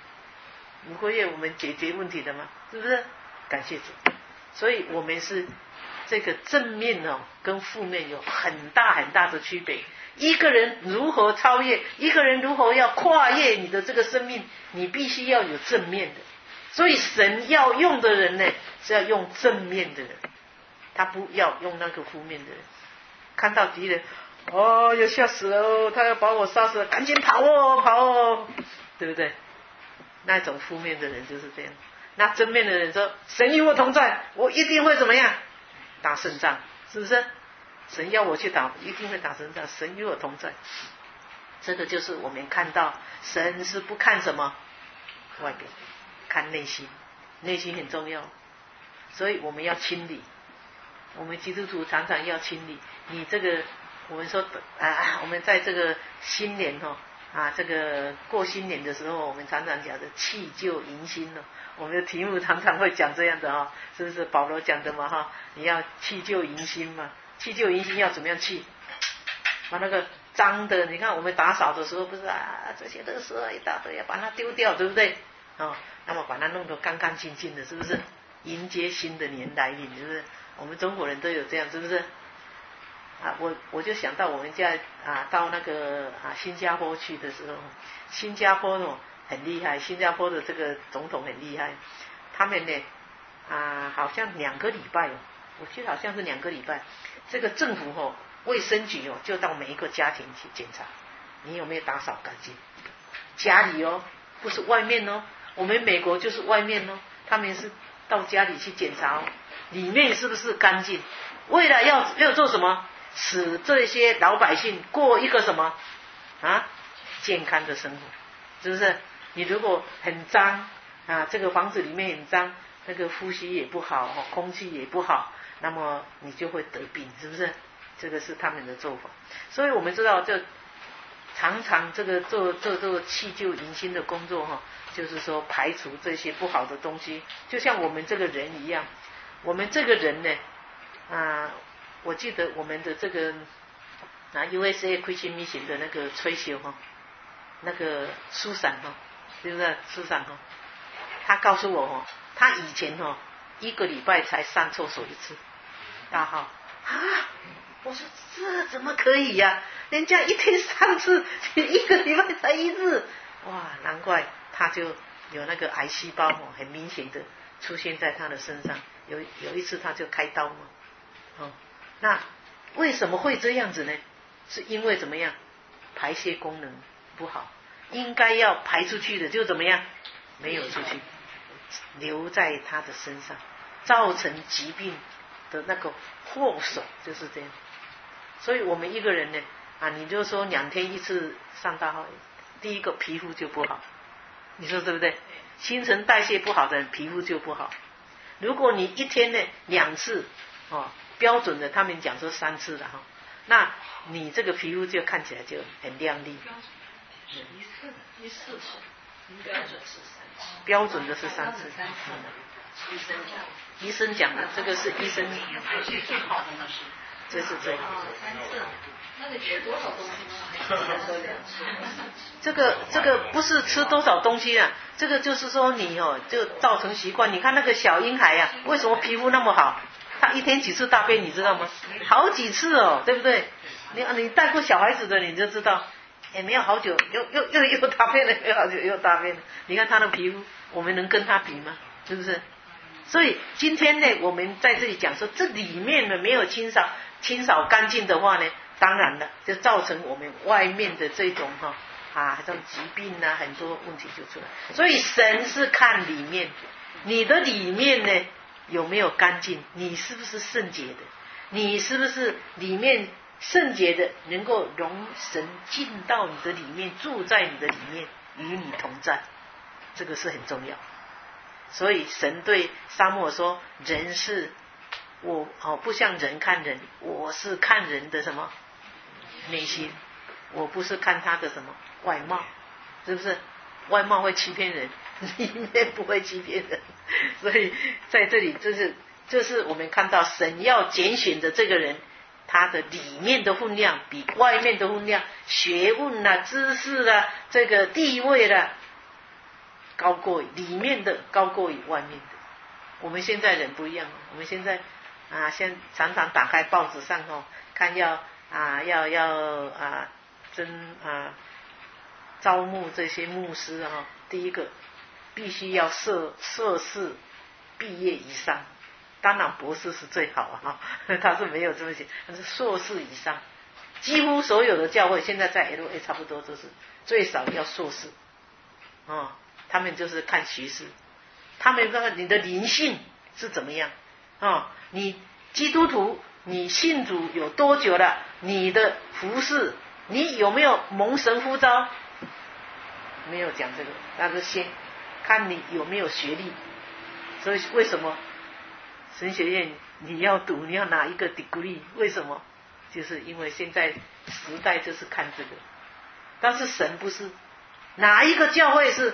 5个月我们解决问题了吗？是不是？感谢主。所以我们是这个正面跟负面有很大很大的区别。一个人如何超越，一个人如何要跨越你的这个生命，你必须要有正面的。所以神要用的人呢，是要用正面的人，他不要用那个负面的人。看到敌人要吓死了他要把我杀死了，赶紧跑跑对不对？那种负面的人就是这样。那正面的人说神与我同在，我一定会怎么样？打胜仗，是不是？神要我去打，一定会打胜仗，神与我同在。这个就是我们看到神是不看什么外表，看内心，内心很重要。所以我们要清理，我们基督徒常常要清理。你这个我们说我们在这个新年这个过新年的时候，我们常常讲的弃旧迎新我们的题目常常会讲这样的是不是保罗讲的嘛你要弃旧迎新嘛。弃旧迎新要怎么样弃？把那个脏的，你看我们打扫的时候不是这些垃圾一大堆要把它丢掉，对不对？那么把它弄得干干净净的，是不是？迎接新的年来临，是不是？我们中国人都有这样，是不是？我就想到我们家到那个新加坡去的时候，新加坡很厉害，新加坡的这个总统很厉害，他们呢好像2个礼拜我记得好像是2个礼拜，这个政府卫生局就到每一个家庭去检查，你有没有打扫干净？家里不是外面我们美国就是外面他们是到家里去检查里面是不是干净，为了要做什么？使这些老百姓过一个什么健康的生活，是不是？你如果很脏这个房子里面很脏，那个呼吸也不好，空气也不好， 那么你就会得病，是不是？这个是他们的做法。所以我们知道，就常常这个做弃旧迎新的工作哈，就是说排除这些不好的东西。就像我们这个人一样，我们这个人呢，我记得我们的这个USA Christian Mission 的那个崔修哈，那个苏珊哈，是不是苏珊哈？他告诉我哦，他以前哦1个礼拜才上厕所1次，大号啊！我说这怎么可以呀？人家一天3次，1个礼拜才1次，哇！难怪他就有那个癌细胞哦，很明显的出现在他的身上。有一次他就开刀嘛，那为什么会这样子呢？是因为怎么样？排泄功能不好，应该要排出去的就怎么样？没有出去，留在他的身上，造成疾病的那个祸首就是这样。所以我们一个人呢，你就说2天1次上大号，第一个皮肤就不好，你说对不对？新陈代谢不好的人皮肤就不好。如果你1天呢2次标准的他们讲说3次的哈，那你这个皮肤就看起来就很亮丽。 1次， 标准的是3次。医生讲的，这个是医生。这是这个。 3次，那得吃多少东西呢？ 这个不是吃多少东西啊，这个就是说你就造成习惯。你看那个小婴孩啊，为什么皮肤那么好？他1天几次大便你知道吗？好几次哦，对不对？你带过小孩子的你就知道，没有好久又大便了，又好久又大便了。你看他的皮肤，我们能跟他比吗？是不是？所以今天呢，我们在这里讲说，这里面呢没有清扫干净的话呢，当然了，就造成我们外面的这种这种疾病啊，很多问题就出来。所以神是看里面，你的里面呢有没有干净？你是不是圣洁的？你是不是里面圣洁的，能够容神进到你的里面，住在你的里面，与你同在？这个是很重要。所以神对撒母耳说，人是我不像人看人，我是看人的什么内心，我不是看他的什么外貌，是不是？外貌会欺骗人，里面不会欺骗人。所以在这里这是我们看到神要拣选的这个人，他的里面的分量比外面的分量，学问啦、知识啦、这个地位啦，高过里面的，高过于外面的。我们现在人不一样，我们现在现常常打开报纸上看要招募这些牧师第一个必须要硕士毕业以上，当然博士是最好他是没有这么写，但是硕士以上，几乎所有的教会现在在 LA 差不多都是最少要硕士他们就是看学识，他们看你的灵性是怎么样你基督徒你信主有多久了？你的服事你有没有蒙神呼召？没有讲这个，那就先看你有没有学历。所以为什么神学院你要读，你要拿一个 degree？ 为什么？就是因为现在时代就是看这个，但是神不是，哪一个教会是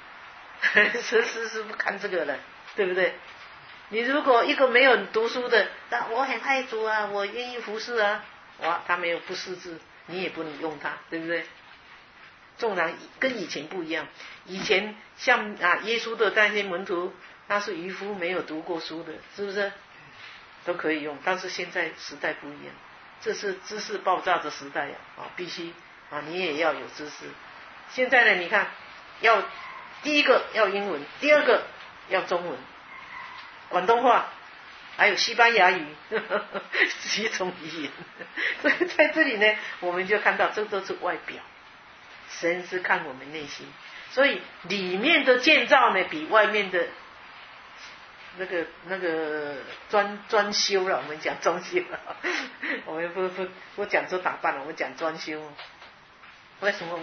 不看这个的，对不对？你如果一个没有读书的，那我很爱主啊，我愿意服侍啊，他没有不识字，你也不能用他，对不对？纵然跟以前不一样，以前像耶稣的那些门徒，那是渔夫，没有读过书的，是不是都可以用？但是现在时代不一样，这是知识爆炸的时代必须你也要有知识。现在呢，你看第一个要英文，第二个要中文、广东话，还有西班牙语几种语言。所以在这里呢，我们就看到这都是外表，神是看我们内心。所以里面的建造呢，比外面的那个装修了，我们讲装修了，我们不讲做打扮了，我们讲装修。为什么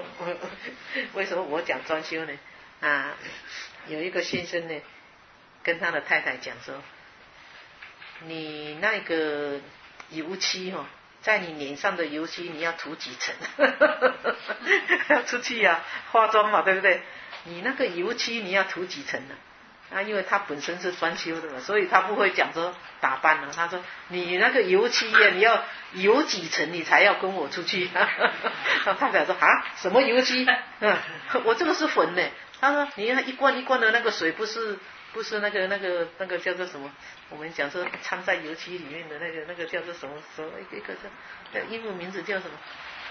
我讲装修呢？有一个先生呢，跟他的太太讲说， 你那个油漆哦，在你脸上的油漆你要涂几层？要出去啊，化妆嘛，对不对？你那个油漆你要涂几层呢？因为他本身是专修的嘛，所以他不会讲说打扮了。他说你那个油漆你要油几层你才要跟我出去。他太太说啊，什么油漆？我这个是粉呢。他说你看一罐一罐的那个水不是那个叫做什么？我们讲说掺在油漆里面的那个叫做什么一个叫英文名字叫什么？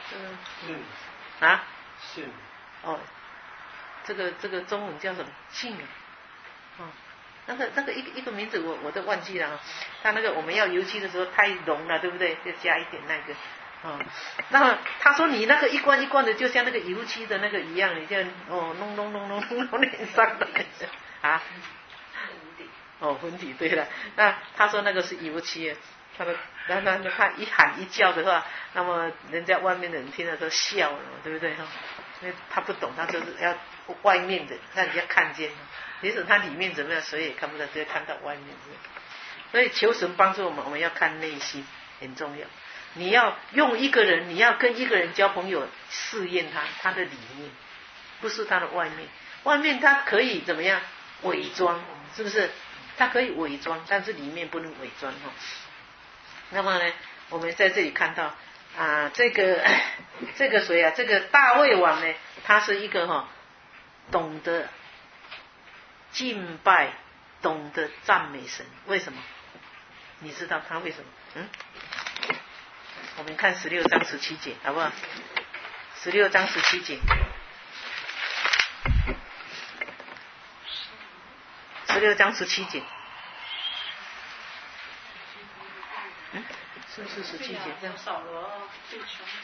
信。 哦，这个中文叫什么？信啊。那个一个名字我都忘记了。他那个我们要油漆的时候太浓了，对不对？就加一点那个。那么他说你那个一罐一罐的就像那个油漆的那个一样，你这样弄脸上的啊。粉底对了。那他说那个是油漆。他一喊一叫的话，那么人家外面的人听了都笑了，对不对？因为他不懂，他就是要外面的让人家看见。即使他里面怎么样，谁也看不到，只有看到外面。所以求神帮助我们要看内心很重要。你要用一个人，你要跟一个人交朋友，试验他的里面，不是他的外面。外面他可以怎么样伪装，是不是？他可以伪装，但是里面不能伪装。那么呢，我们在这里看到这个谁啊？这个大卫王呢，他是一个懂得敬拜，懂得赞美神。为什么？你知道他为什么？我们看16章17节，好不好？16章17节，16章17节。是不是17节？这样少了最穷的。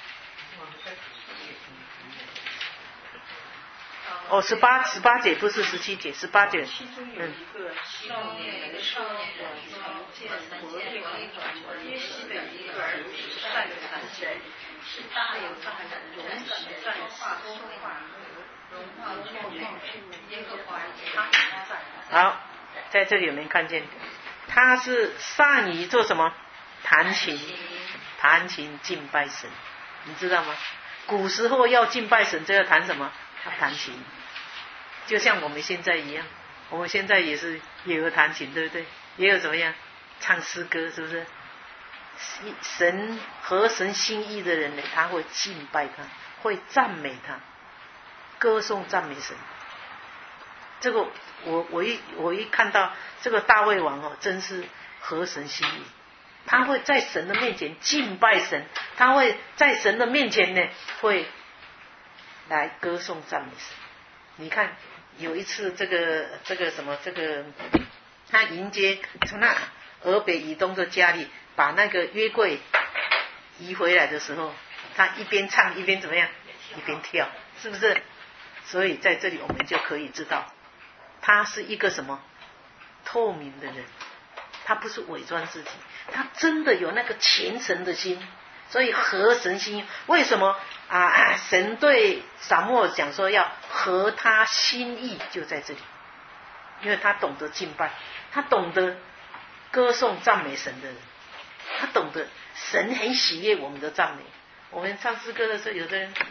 18节不是17节，18节。 其中有一个少年人见国列王耶西的一个儿子善传神，是大有大人，容喜善话说话，容貌俊美，耶和华他在。 好，在这里有没有看见？他是善于做什么？弹琴敬拜神，你知道吗？古时候要敬拜神就要弹什么？要弹琴，就像我们现在一样，我们现在也有弹琴，对不对？也有怎么样唱诗歌，是不是？神合神心意的人呢，他会敬拜他，会赞美他，歌颂赞美神。这个我一看到这个大卫王真是合神心意。他会在神的面前敬拜神，他会在神的面前呢，会来歌颂赞美神。你看有一次这个什么他迎接从那俄北以东的家里把那个约柜移回来的时候，他一边唱一边怎么样？一边跳，是不是？所以在这里我们就可以知道，他是一个什么透明的人，他不是伪装自己，他真的有那个虔诚的心，所以合神心意。为什么神对撒母耳讲说要合他心意，就在这里，因为他懂得敬拜，他懂得歌颂赞美神的人，他懂得神很喜悦我们的赞美。我们唱诗歌的时候，有的人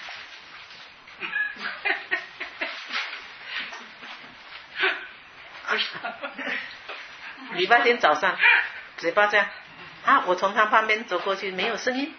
礼拜天早上嘴巴这样我从他旁边走过去，没有声音，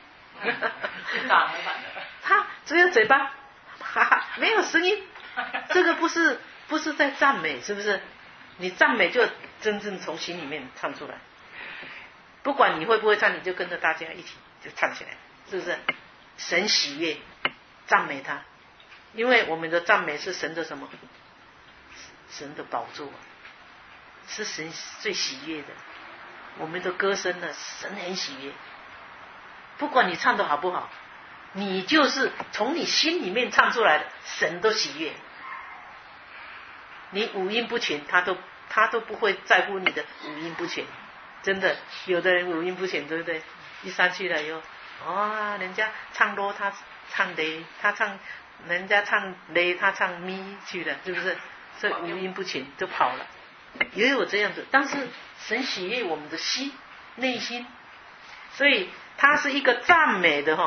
他只有嘴巴没有声音，这个不是在赞美，是不是？你赞美就真正从心里面唱出来，不管你会不会唱，你就跟着大家一起就唱起来，是不是？神喜悦赞美他，因为我们的赞美是神的什么？神的宝座，是神最喜悦的。我们的歌声呢，神很喜悦。不管你唱的好不好，你就是从你心里面唱出来的，神都喜悦。你五音不全，他都不会在乎你的五音不全。真的，有的人五音不全，对不对？一上去了以后，人家唱哆，他唱雷，人家唱雷，他唱咪去了，是不是？所以五音不全就跑了。 也有这样子，但是神喜悦我们的心内心，所以他是一个赞美的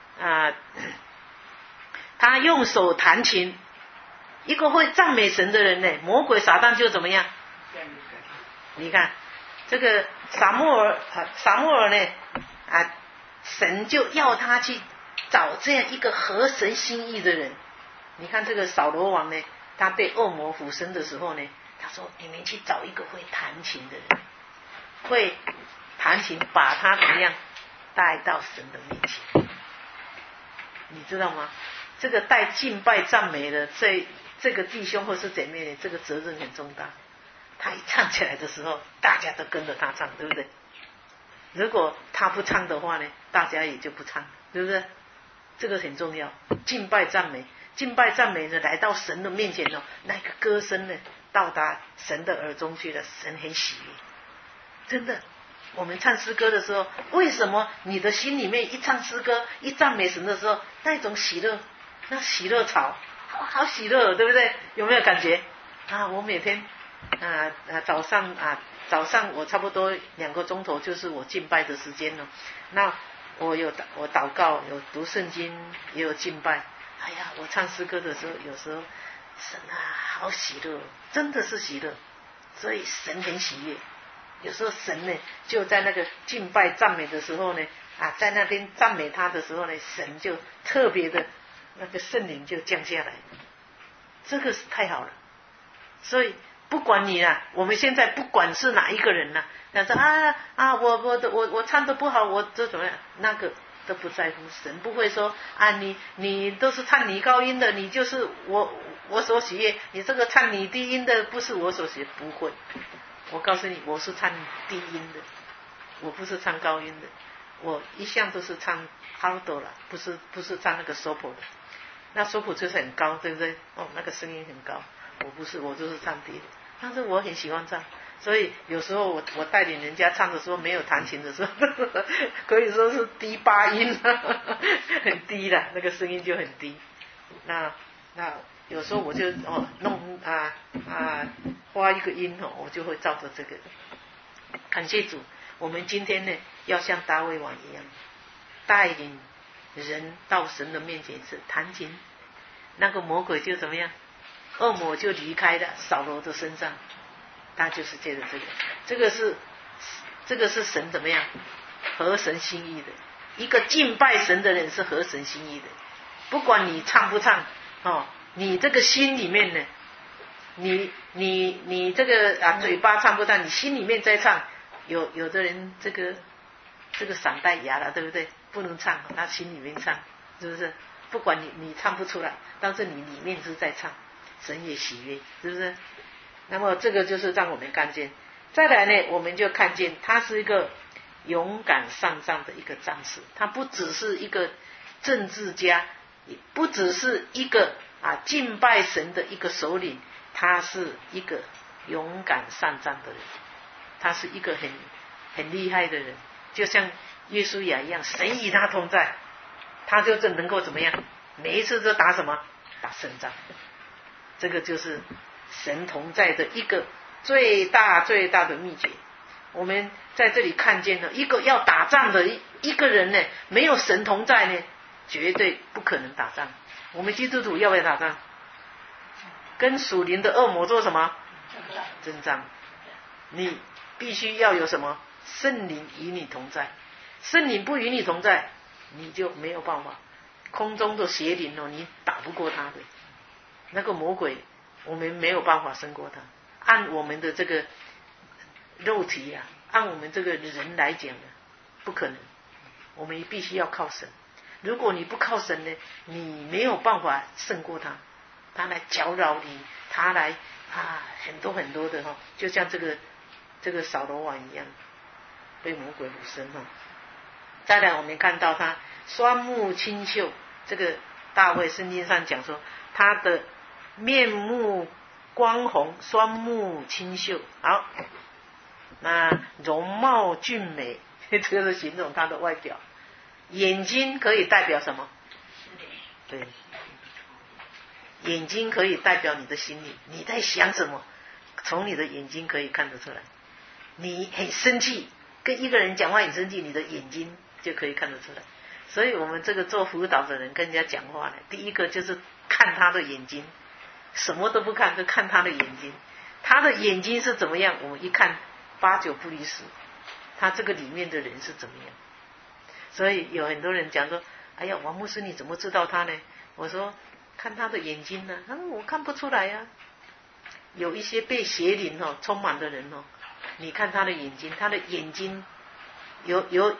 他用手弹琴，一个会赞美神的人呢，魔鬼撒旦就怎么样？你看这个撒母耳呢神就要他去找这样一个合神心意的人。你看这个扫罗王呢，他被恶魔附身的时候呢，他说你们去找一个会弹琴的人，会弹琴，把他怎么样带到神的面前。你知道吗？这个带敬拜赞美的这个弟兄或是姐妹呢，这个责任很重大。他一唱起来的时候，大家都跟着他唱，对不对？如果他不唱的话呢，大家也就不唱，对不对？这个很重要，敬拜赞美呢，来到神的面前哦，那个歌声呢，到达神的耳中去了，神很喜悦。真的，我们唱诗歌的时候，为什么你的心里面一唱诗歌，一赞美神的时候，那种喜乐，那喜乐潮，好喜乐，对不对？有没有感觉我每天早上我差不多2个钟头就是我敬拜的时间了。那我祷告，有读圣经，也有敬拜。哎呀，我唱诗歌的时候，有时候神好喜乐，真的是喜乐，所以神很喜悦。有时候神呢，就在那个敬拜赞美的时候呢，在那边赞美他的时候呢，神就特别的那个圣灵就降下来，这个是太好了。所以不管你我们现在不管是哪一个人他说我唱得不好，我这怎么样，那个都不在乎，神不会说你都是唱女高音的，你就是我所喜悦，你这个唱女低音的不是我所喜悦，不会。我告诉你，我是唱低音的，我不是唱高音的，我一向都是唱 alto 啦，不是唱那个 sopra 的。那 sopra 就是很高，对不对？那个声音很高，我不是，我就是唱低的。但是我很喜欢唱，所以有时候我带领人家唱的时候，没有弹琴的时候可以说是低8音很低的，那个声音就很低。那有时候我就弄花一个音我就会照着这个。感谢主，我们今天呢要像大卫王一样，带领人到神的面前是弹琴，那个魔鬼就怎么样，恶魔就离开了扫罗的身上，他就是借着这个是神怎么样合神心意的。一个敬拜神的人是合神心意的，不管你唱不唱你这个心里面呢，你这个嘴巴唱不唱，你心里面在唱。有的人这个嗓带哑了，对不对？不能唱，他心里面唱，是不是？不管你唱不出来，但是你里面是在唱，神也喜悦，是不是？那么这个就是让我们看见。再来呢，我们就看见他是一个勇敢上战的一个战士，他不只是一个政治家，也不只是一个敬拜神的一个首领，他是一个勇敢上战的人，他是一个很厉害的人，就像约书亚一样，神与他同在，他就是能够怎么样，每一次都打什么？打胜仗。这个就是神同在的一个最大的秘诀。我们在这里看见了一个要打仗的一个人呢，没有神同在呢，绝对不可能打仗。我们基督徒要不要打仗？跟属灵的恶魔做什么？征战。你必须要有什么？圣灵与你同在。圣灵不与你同在，你就没有办法。空中的邪灵你打不过他的。那个魔鬼，我们没有办法胜过他。按我们的这个肉体按我们这个人来讲不可能。我们必须要靠神。如果你不靠神呢，你没有办法胜过他。他来搅扰你，他来很多的就像这个扫罗王一样，被魔鬼附身再来，我们看到他双目清秀，这个大卫圣经上讲说，他的面目光红，双目清秀。好，那容貌俊美，这个是形容他的外表。眼睛可以代表什么？对，眼睛可以代表你的心里，你在想什么？ 从你的眼睛可以看得出来。你很生气，跟一个人讲话很生气，你的眼睛就可以看得出来。所以我们这个做辅导的人跟人家讲话呢，第一个就是看他的眼睛，什么都不看，就看他的眼睛。他的眼睛是怎么样，我们一看8、9不离10，他这个里面的人是怎么样。所以有很多人讲说，哎呀，王牧师你怎么知道他呢？我说看他的眼睛呢，我看不出来呀。有一些被邪灵充满的人你看他的眼睛，他的眼睛有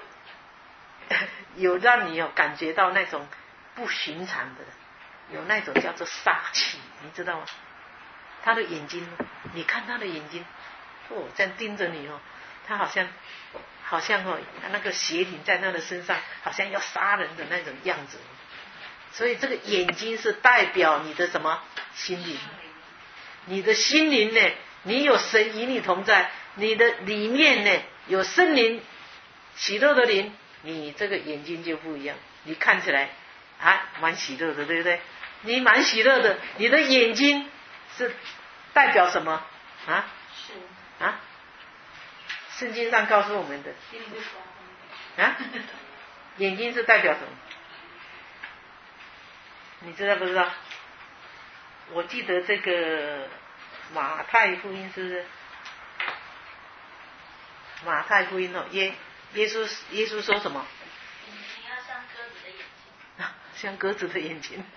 让你感觉到那种不寻常的，有那种叫做杀气，你知道吗？他的眼睛，你看他的眼睛，这样盯着你他好像那个邪灵在他的身上，好像要杀人的那种样子。所以这个眼睛是代表你的什么心灵？你的心灵呢，你有神与你同在，你的里面呢有圣灵喜乐的灵，你这个眼睛就不一样，你看起来蛮喜乐的，对不对？你蛮喜乐的，你的眼睛是代表什么圣经上告诉我们的眼睛是代表什么？你知道不知道？我记得这个马太福音是不是？马太福音耶稣说什么？ 你要像鸽子的眼睛。 像鸽子的眼睛。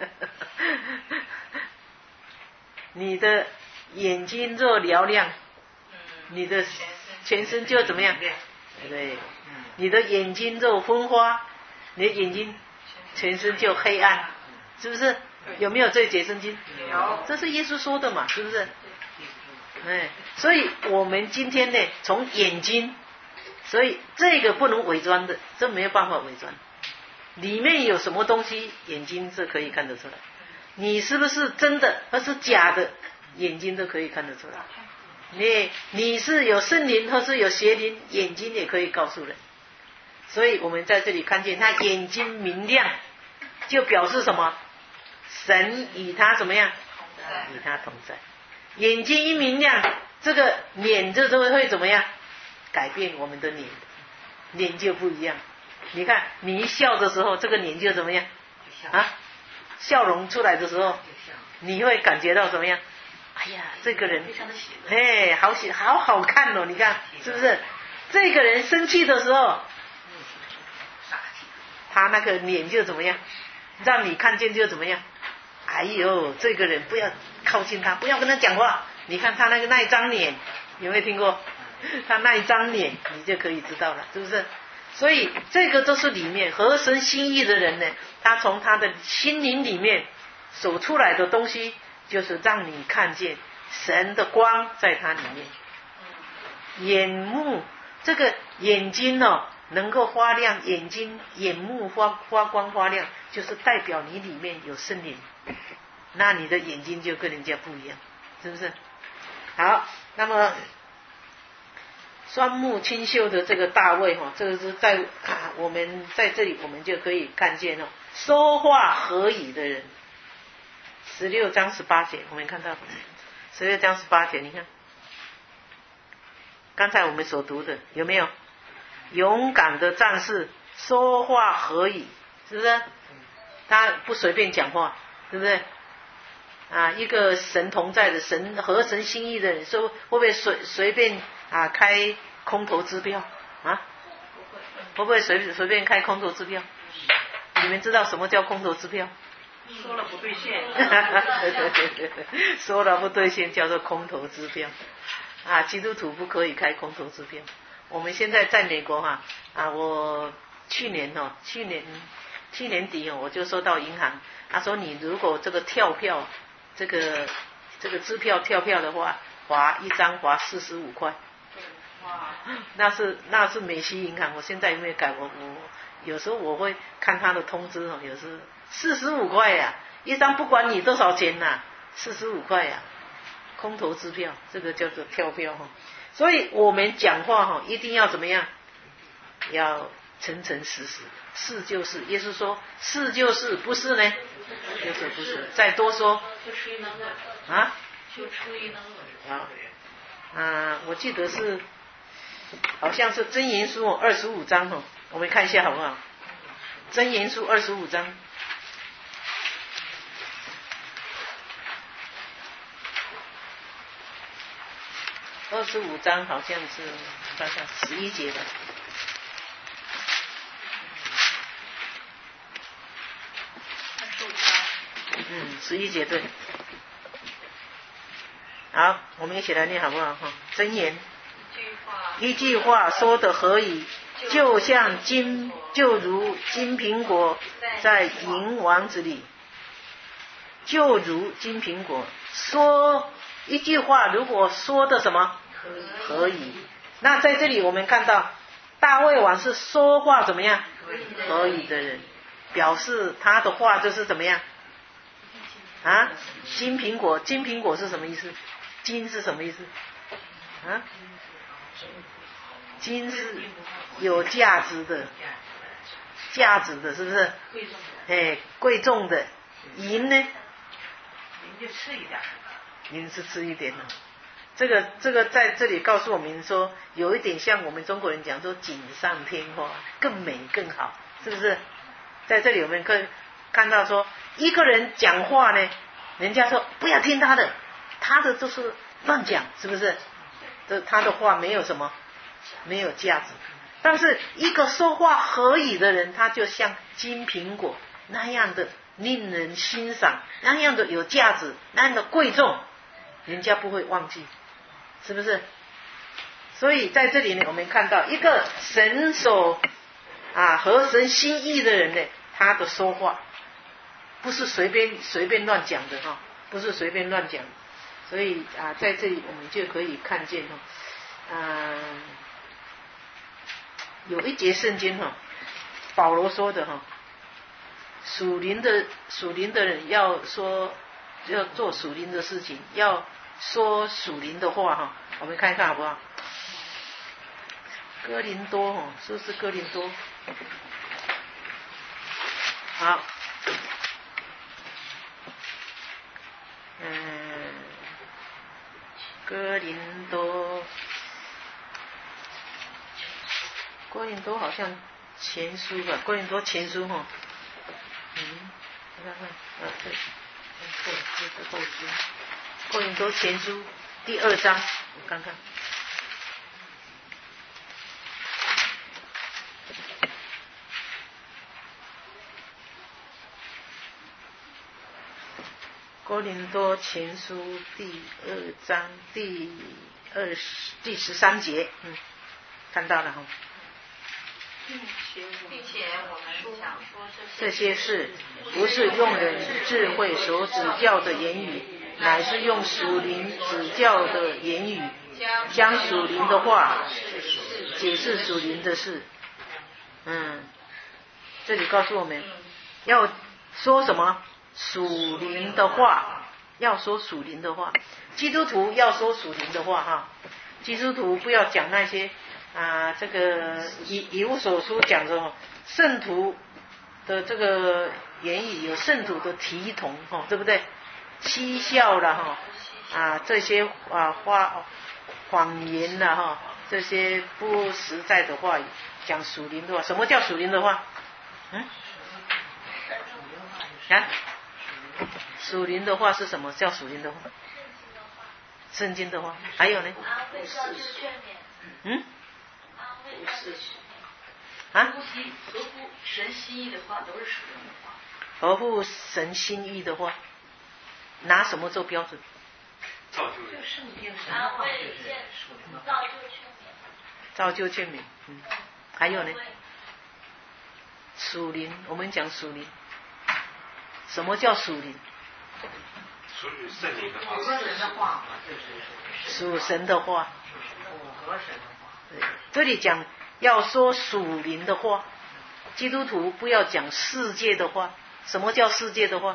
你的眼睛若嘹亮，你的全身就怎么样？对，你的眼睛若昏花，你的眼睛全身就黑暗，是不是？有没有这节圣经？ 有， 这是耶稣说的嘛，是不是？所以我们今天呢，从眼睛，所以这个不能伪装的，这没有办法伪装。里面有什么东西，眼睛是可以看得出来。你是不是真的，或是假的，眼睛都可以看得出来。你是有圣灵，或是有邪灵，眼睛也可以告诉人。所以我们在这里看见他眼睛明亮，就表示什么？神与他怎么样？与他同在。眼睛一明亮，这个脸就会怎么样？改变我们的脸就不一样。你看你一笑的时候，这个脸就怎么样笑容出来的时候，你会感觉到怎么样？哎呀，这个人好好看你看是不是？这个人生气的时候，他那个脸就怎么样？让你看见就怎么样？哎呦，这个人不要靠近他，不要跟他讲话。你看他那一张脸，有没有听过？他那一张脸，你就可以知道了，是不是？所以这个都是里面合神心意的人呢，他从他的心灵里面走出来的东西，就是让你看见神的光在他里面。这个眼睛能够发亮，眼目发光发亮，就是代表你里面有圣灵，那你的眼睛就跟人家不一样，是不是？好，那么双目清秀的这个大卫这个是在我们在这里我们就可以看见说话合宜的人。16章18节，我们看到16章18节，你看刚才我们所读的有没有？勇敢的战士说话合宜，是不是？他不随便讲话，是不是？一个神同在的神合神心意的人，说会不会随便开空头支票会不会随便开空头支票？你们知道什么叫空头支票？ 说了不兑现。 说了不兑现叫做空头支票。基督徒不可以开空头支票。我们现在在美国我去年底我就收到银行，他说你如果这个跳票，这个支票跳票的话，一张罚45块。 哇， 那是美西银行，我现在有没有改？我有时候我会看他的通知有时45块呀，一张不管你多少钱45块呀，空头支票，这个叫做跳票所以我们讲话一定要怎么样？要诚诚实实，是就是。耶稣说是就是，不是呢？就是不是。再多说就出于能啊？ 就出于能我记得是好像是真言书25章哦，我们看一下好不好？真言书25章。25章好像是看看11节吧。11节对。好，我们一起来念好不好？真言，一句话说的何以？就如金苹果在银王子里，就如金苹果。说一句话，如果说的什么何以？那在这里我们看到大卫王是说话怎么样何以的人，表示他的话就是怎么样金苹果。金苹果是什么意思？金是什么意思金是有价值的，是不是？贵重的。银呢？银就次一点，银是次一点的。这个在这里告诉我们说，有一点像我们中国人讲说锦上添花，更美更好，是不是？在这里我们可以看到说，一个人讲话呢，人家说不要听他的都是乱讲，是不是？他的话没有什么，没有价值。但是一个说话何以的人，他就像金苹果那样的令人欣赏，那样的有价值，那样的贵重，人家不会忘记，是不是？所以在这里呢，我们看到一个神所合神心意的人呢，他的说话不是随便乱讲的不是随便乱讲。所以在这里我们就可以看见有一节圣经保罗说的属灵的人要做属灵的事情，要说属灵的话我们看一看好不好？哥林多是不是哥林多？好，哥林多好像前书吧，哥林多前书我看看对，这是后书，哥林多前书第2章，我看看。哥林多前书第2章第13节，看到了并且我们想说这些事不是用人智慧所指教的言语，乃是用属灵指教的言语，将属灵的话解释属灵的事。这里告诉我们要说什么？属灵的话，要说属灵的话。基督徒要说属灵的话基督徒不要讲那些这个以弗所书讲的圣徒的这个言语有圣徒的体统对不对？嬉笑了这些谎言了这些不实在的话语，讲属灵的话。什么叫属灵的话？属灵的话是什么？叫属灵的话？圣经的话。还有呢？合乎神心意的话都是属灵的话。合乎神心意的话，拿什么做标准？造就圣经神的话就是属灵的话。造就劝勉。还有呢？属灵，我们讲属灵。什么叫属灵？ 属于圣灵的话。 属神的话。这里讲要说属灵的话，基督徒不要讲世界的话。什么叫世界的话？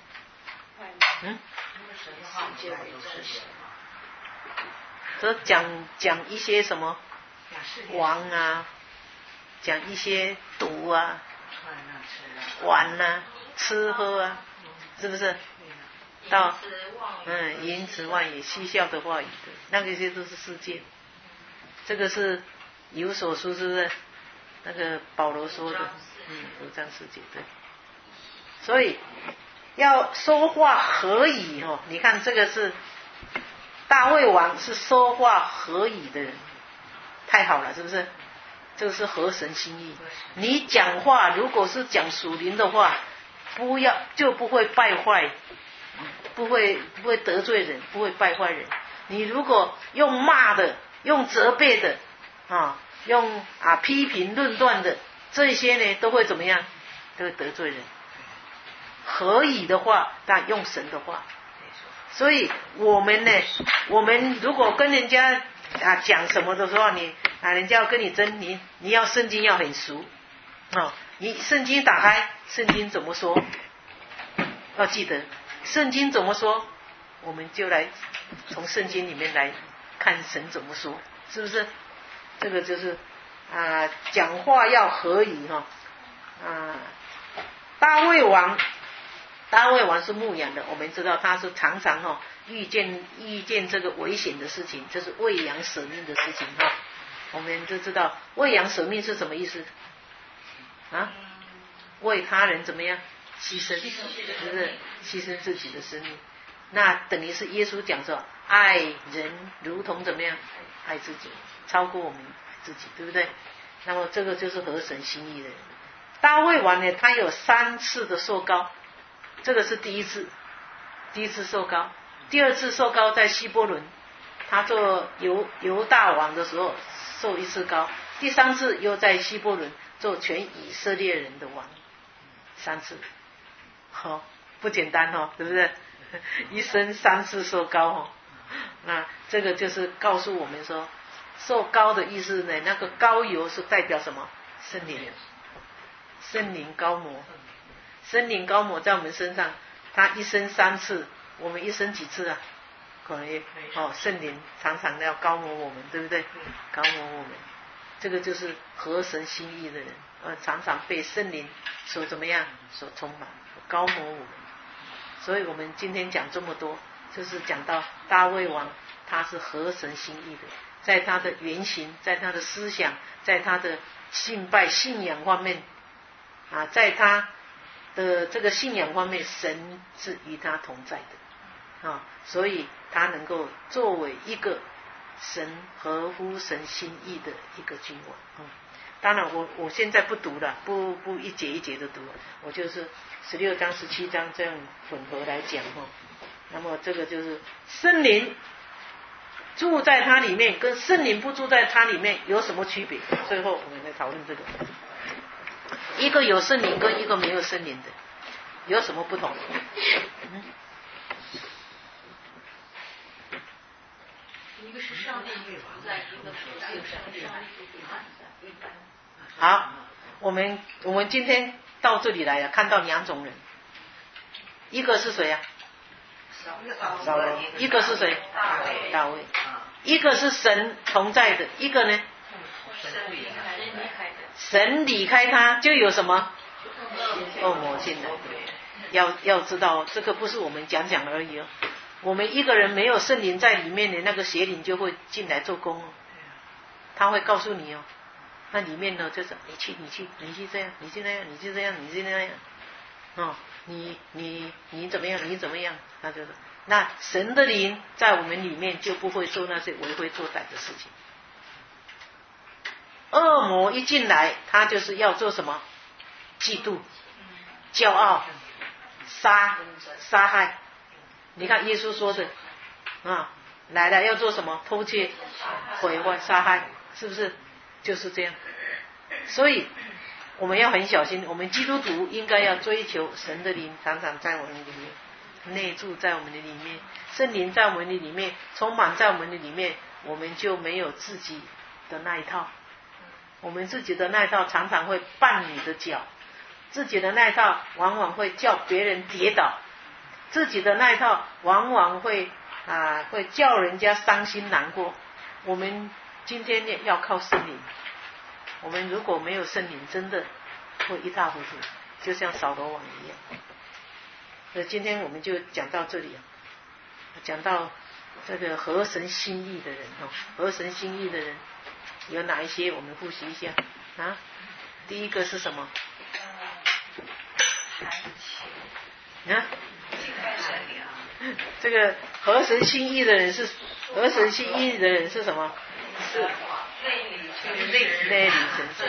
这讲一些什么王讲一些赌玩吃喝是不是？ 到淫词妄语、嬉笑的话语的，那个些都是世界。这个是有所书，是不是？那个保罗说的，五脏世界对。所以要说话合宜哦，你看这个是大卫王是说话合宜的人，太好了，是不是？这个是合神心意。你讲话如果是讲属灵的话，就不会败坏，不会得罪人，不会败坏人。你如果用骂的，用责备的用批评论断的，这些呢都会怎么样？都会得罪人。合宜的话，但用神的话。所以我们呢，我们如果跟人家讲什么的时候，人家要跟你争，你要圣经要很熟你圣经打开，圣经怎么说？要记得圣经怎么说，我们就来从圣经里面来看神怎么说，是不是？这个就是讲话要合宜大卫王是牧羊的，我们知道他是常常遇见这个危险的事情，这是为羊舍命的事情我们就知道为羊舍命是什么意思为他人怎么样牺牲，是不是牺牲自己的生命？那等于是耶稣讲说，爱人如同怎么样爱自己，超过我们自己，对不对？那么这个就是合神心意的人。大卫王呢，他有3次的受膏，这个是第一次受膏，第2次受膏在希伯伦，他做犹大王的时候受1次膏，第3次又在希伯伦做全以色列人的王，3次，不简单对不对？一生3次受膏那这个就是告诉我们说，受膏的意思呢，那个膏油是代表什么？圣灵膏抹，圣灵膏抹在我们身上，他一生3次，我们一生几次啊？可能圣灵常常要膏抹我们，对不对？膏抹我们，这个就是合神心意的人，常常被圣灵所怎么样？所充满，膏抹我们。所以我们今天讲这么多，就是讲到大卫王他是合神心意的，在他的言行，在他的思想，在他的信拜信仰方面在他的这个信仰方面，神是与他同在的所以他能够作为一个神合乎神心意的一个君王当然我现在不读了，不一节一节的读，我就是16章17章这样混合来讲那么这个就是圣灵住在他里面跟圣灵不住在他里面有什么区别？最后我们来讨论这个，一个有圣灵跟一个没有圣灵的有什么不同？ 一个是上帝不在，一个是上帝不在。 好，我们今天到这里来了，看到2种人，一个是谁扫罗，一个是谁？大卫。一个是神同在的，一个呢？神离开他就有什么？恶魔进来。要知道这个不是我们讲而已我们一个人没有圣灵在里面的那个邪灵就会进来做工他会告诉你那里面呢就是你去这样，你去那样，你去这样，你去那样你怎么样他就是那神的灵在我们里面就不会做那些为非作歹的事情。恶魔一进来，他就是要做什么？嫉妒、骄傲、杀害。你看耶稣说的来了要做什么？偷窃、毁坏、杀害，是不是？就是这样。所以我们要很小心，我们基督徒应该要追求神的灵常常在我们里面，内住在我们的里面，圣灵在我们的里面，充满在我们的里面，我们就没有自己的那一套。我们自己的那一套常常会绊你的脚，自己的那一套往往会叫别人跌倒，自己的那一套往往会叫人家伤心难过。我们今天也要靠圣灵，我们如果没有圣灵，真的会一塌糊涂，就像扫罗王一样。 今天我们就讲到这里，讲到这个合神心意的人哦，合神心意的人有哪一些？我们复习一下啊。第一个是什么？这个合神心意的人是合神心意的人是什么？是内里神圣。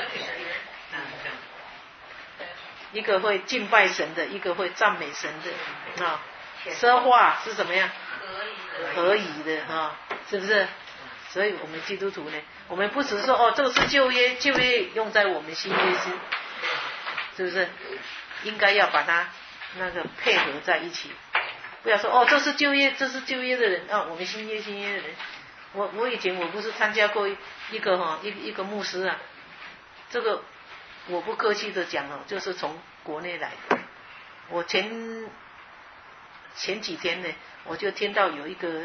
一个会敬拜神的，一个会赞美神的啊。奢华是什么样？合宜的啊，是不是？所以我们基督徒呢，我们不只是说哦，这个是旧约，旧约用在我们新约是不是？应该要把它那个配合在一起，不要说哦，这是旧约，这是旧约的人啊，我们新约的人。我以前我不是参加过一个牧师啊，这个我不客气的讲哦，就是从国内来的。我前几天呢，我就听到有一个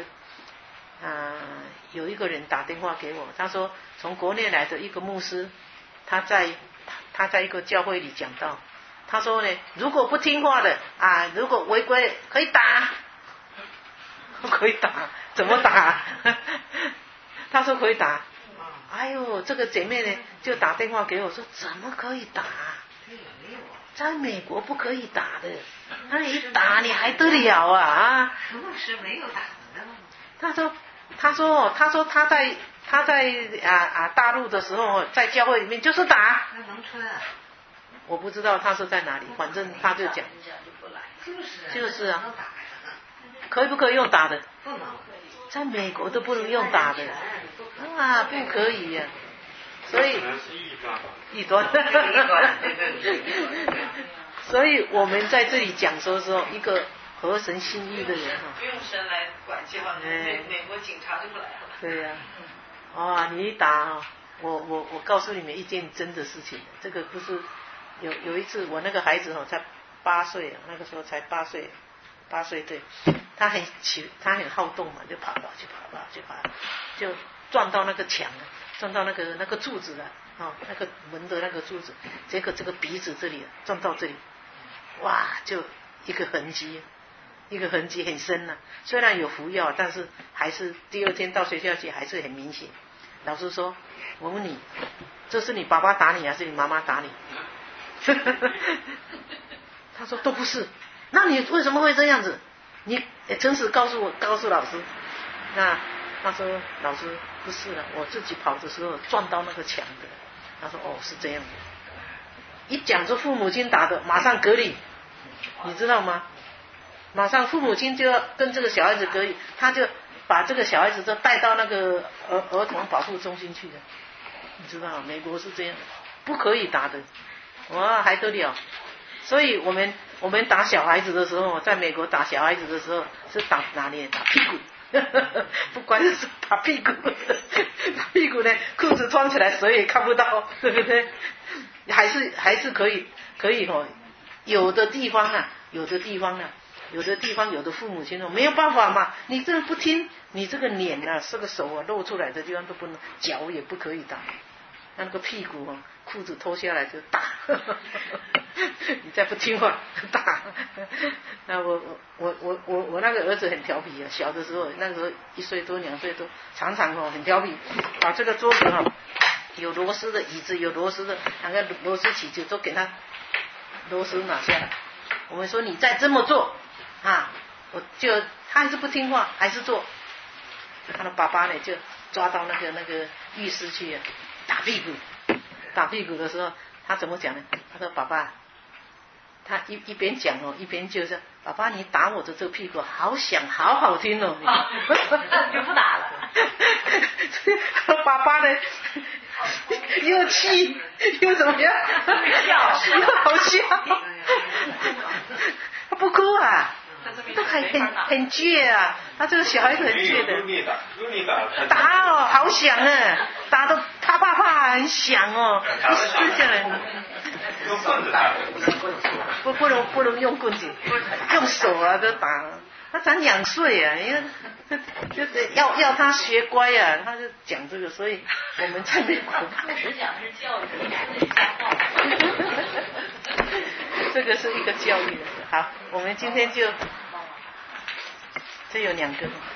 人打电话给我，他说从国内来的一个牧师，他在一个教会里讲道，他说呢，如果不听话的啊，如果违规可以打，可以打，怎么打？他说可以打。哎呦，这个姐妹呢就打电话给我说，怎么可以打？在美国不可以打的，那你一打你还得了啊？ 牧师没有打的。 他说他在大陆的时候，在教会里面就是打。 那农村啊？ 我不知道他是在哪里，反正他就讲。就是啊。可以不可以用打的？ 不能。 在美国都不能用打的。啊，不可以呀。所以异端。所以我们在这里讲说一个合神心意的人哈。 不用神来管教，美国警察就不来了。 对呀。哇，你一打啊，我告诉你们一件真的事情，这个不是有一次我那个孩子才8岁，那个时候才8岁对，他很好动嘛，就跑，就撞到那个墙，撞到那个柱子了啊，那个门的那个柱子，结果这个鼻子这里撞到这里，哇，就一个痕迹很深了。虽然有服药，但是还是第二天到学校去还是很明显。老师说，我问你，这是你爸爸打你还是你妈妈打你？他说都不是。那你为什么会这样子？你诚实告诉老师。那他说老师不是了，我自己跑的时候撞到那个墙的。他说哦是这样的。一讲这父母亲打的，马上隔离，你知道吗？马上父母亲就要跟这个小孩子隔离，他就把这个小孩子就带到那个儿童保护中心去的。你知道美国是这样的，不可以打的。哇，还得了。所以我们打小孩子的时候，在美国打小孩子的时候是打哪里？打屁股。不管是打屁股，打屁股呢，裤子穿起来谁也看不到，对不对？还是可以哦。有的地方有的父母亲没有办法嘛，你这个不听，你这个脸这个手露出来的地方都不能，脚也不可以打，那个屁股裤子脱下来就打。你再不听话打。那我那个儿子很调皮啊，小的时候那个时候1岁多2岁多，常常很调皮，把这个桌子有螺丝的椅子，有螺丝的那个螺丝起就都给他螺丝拿下来。我们说你再这么做他还是不听话，还是做。他的爸爸呢就抓到那个浴室去打屁股。打屁股的时候他怎么讲呢？他说爸爸，他一边讲一边就是爸爸，你打我的这个屁股好响，好好听哦。 就不打了。 爸爸呢又气又怎么样？又好笑。他不哭啊，都很倔啊。他这个小孩子很倔的。 用力打。 打好响啊，打得啪啪啪很响哦。是这样。 用棍子打。 不能用棍子，用手都打。他才2岁啊，因为就是要他学乖啊，他就讲这个，所以我们在美国。 讲是教育，家暴。 这个是一个教育的事。 好，我们今天就这有2个。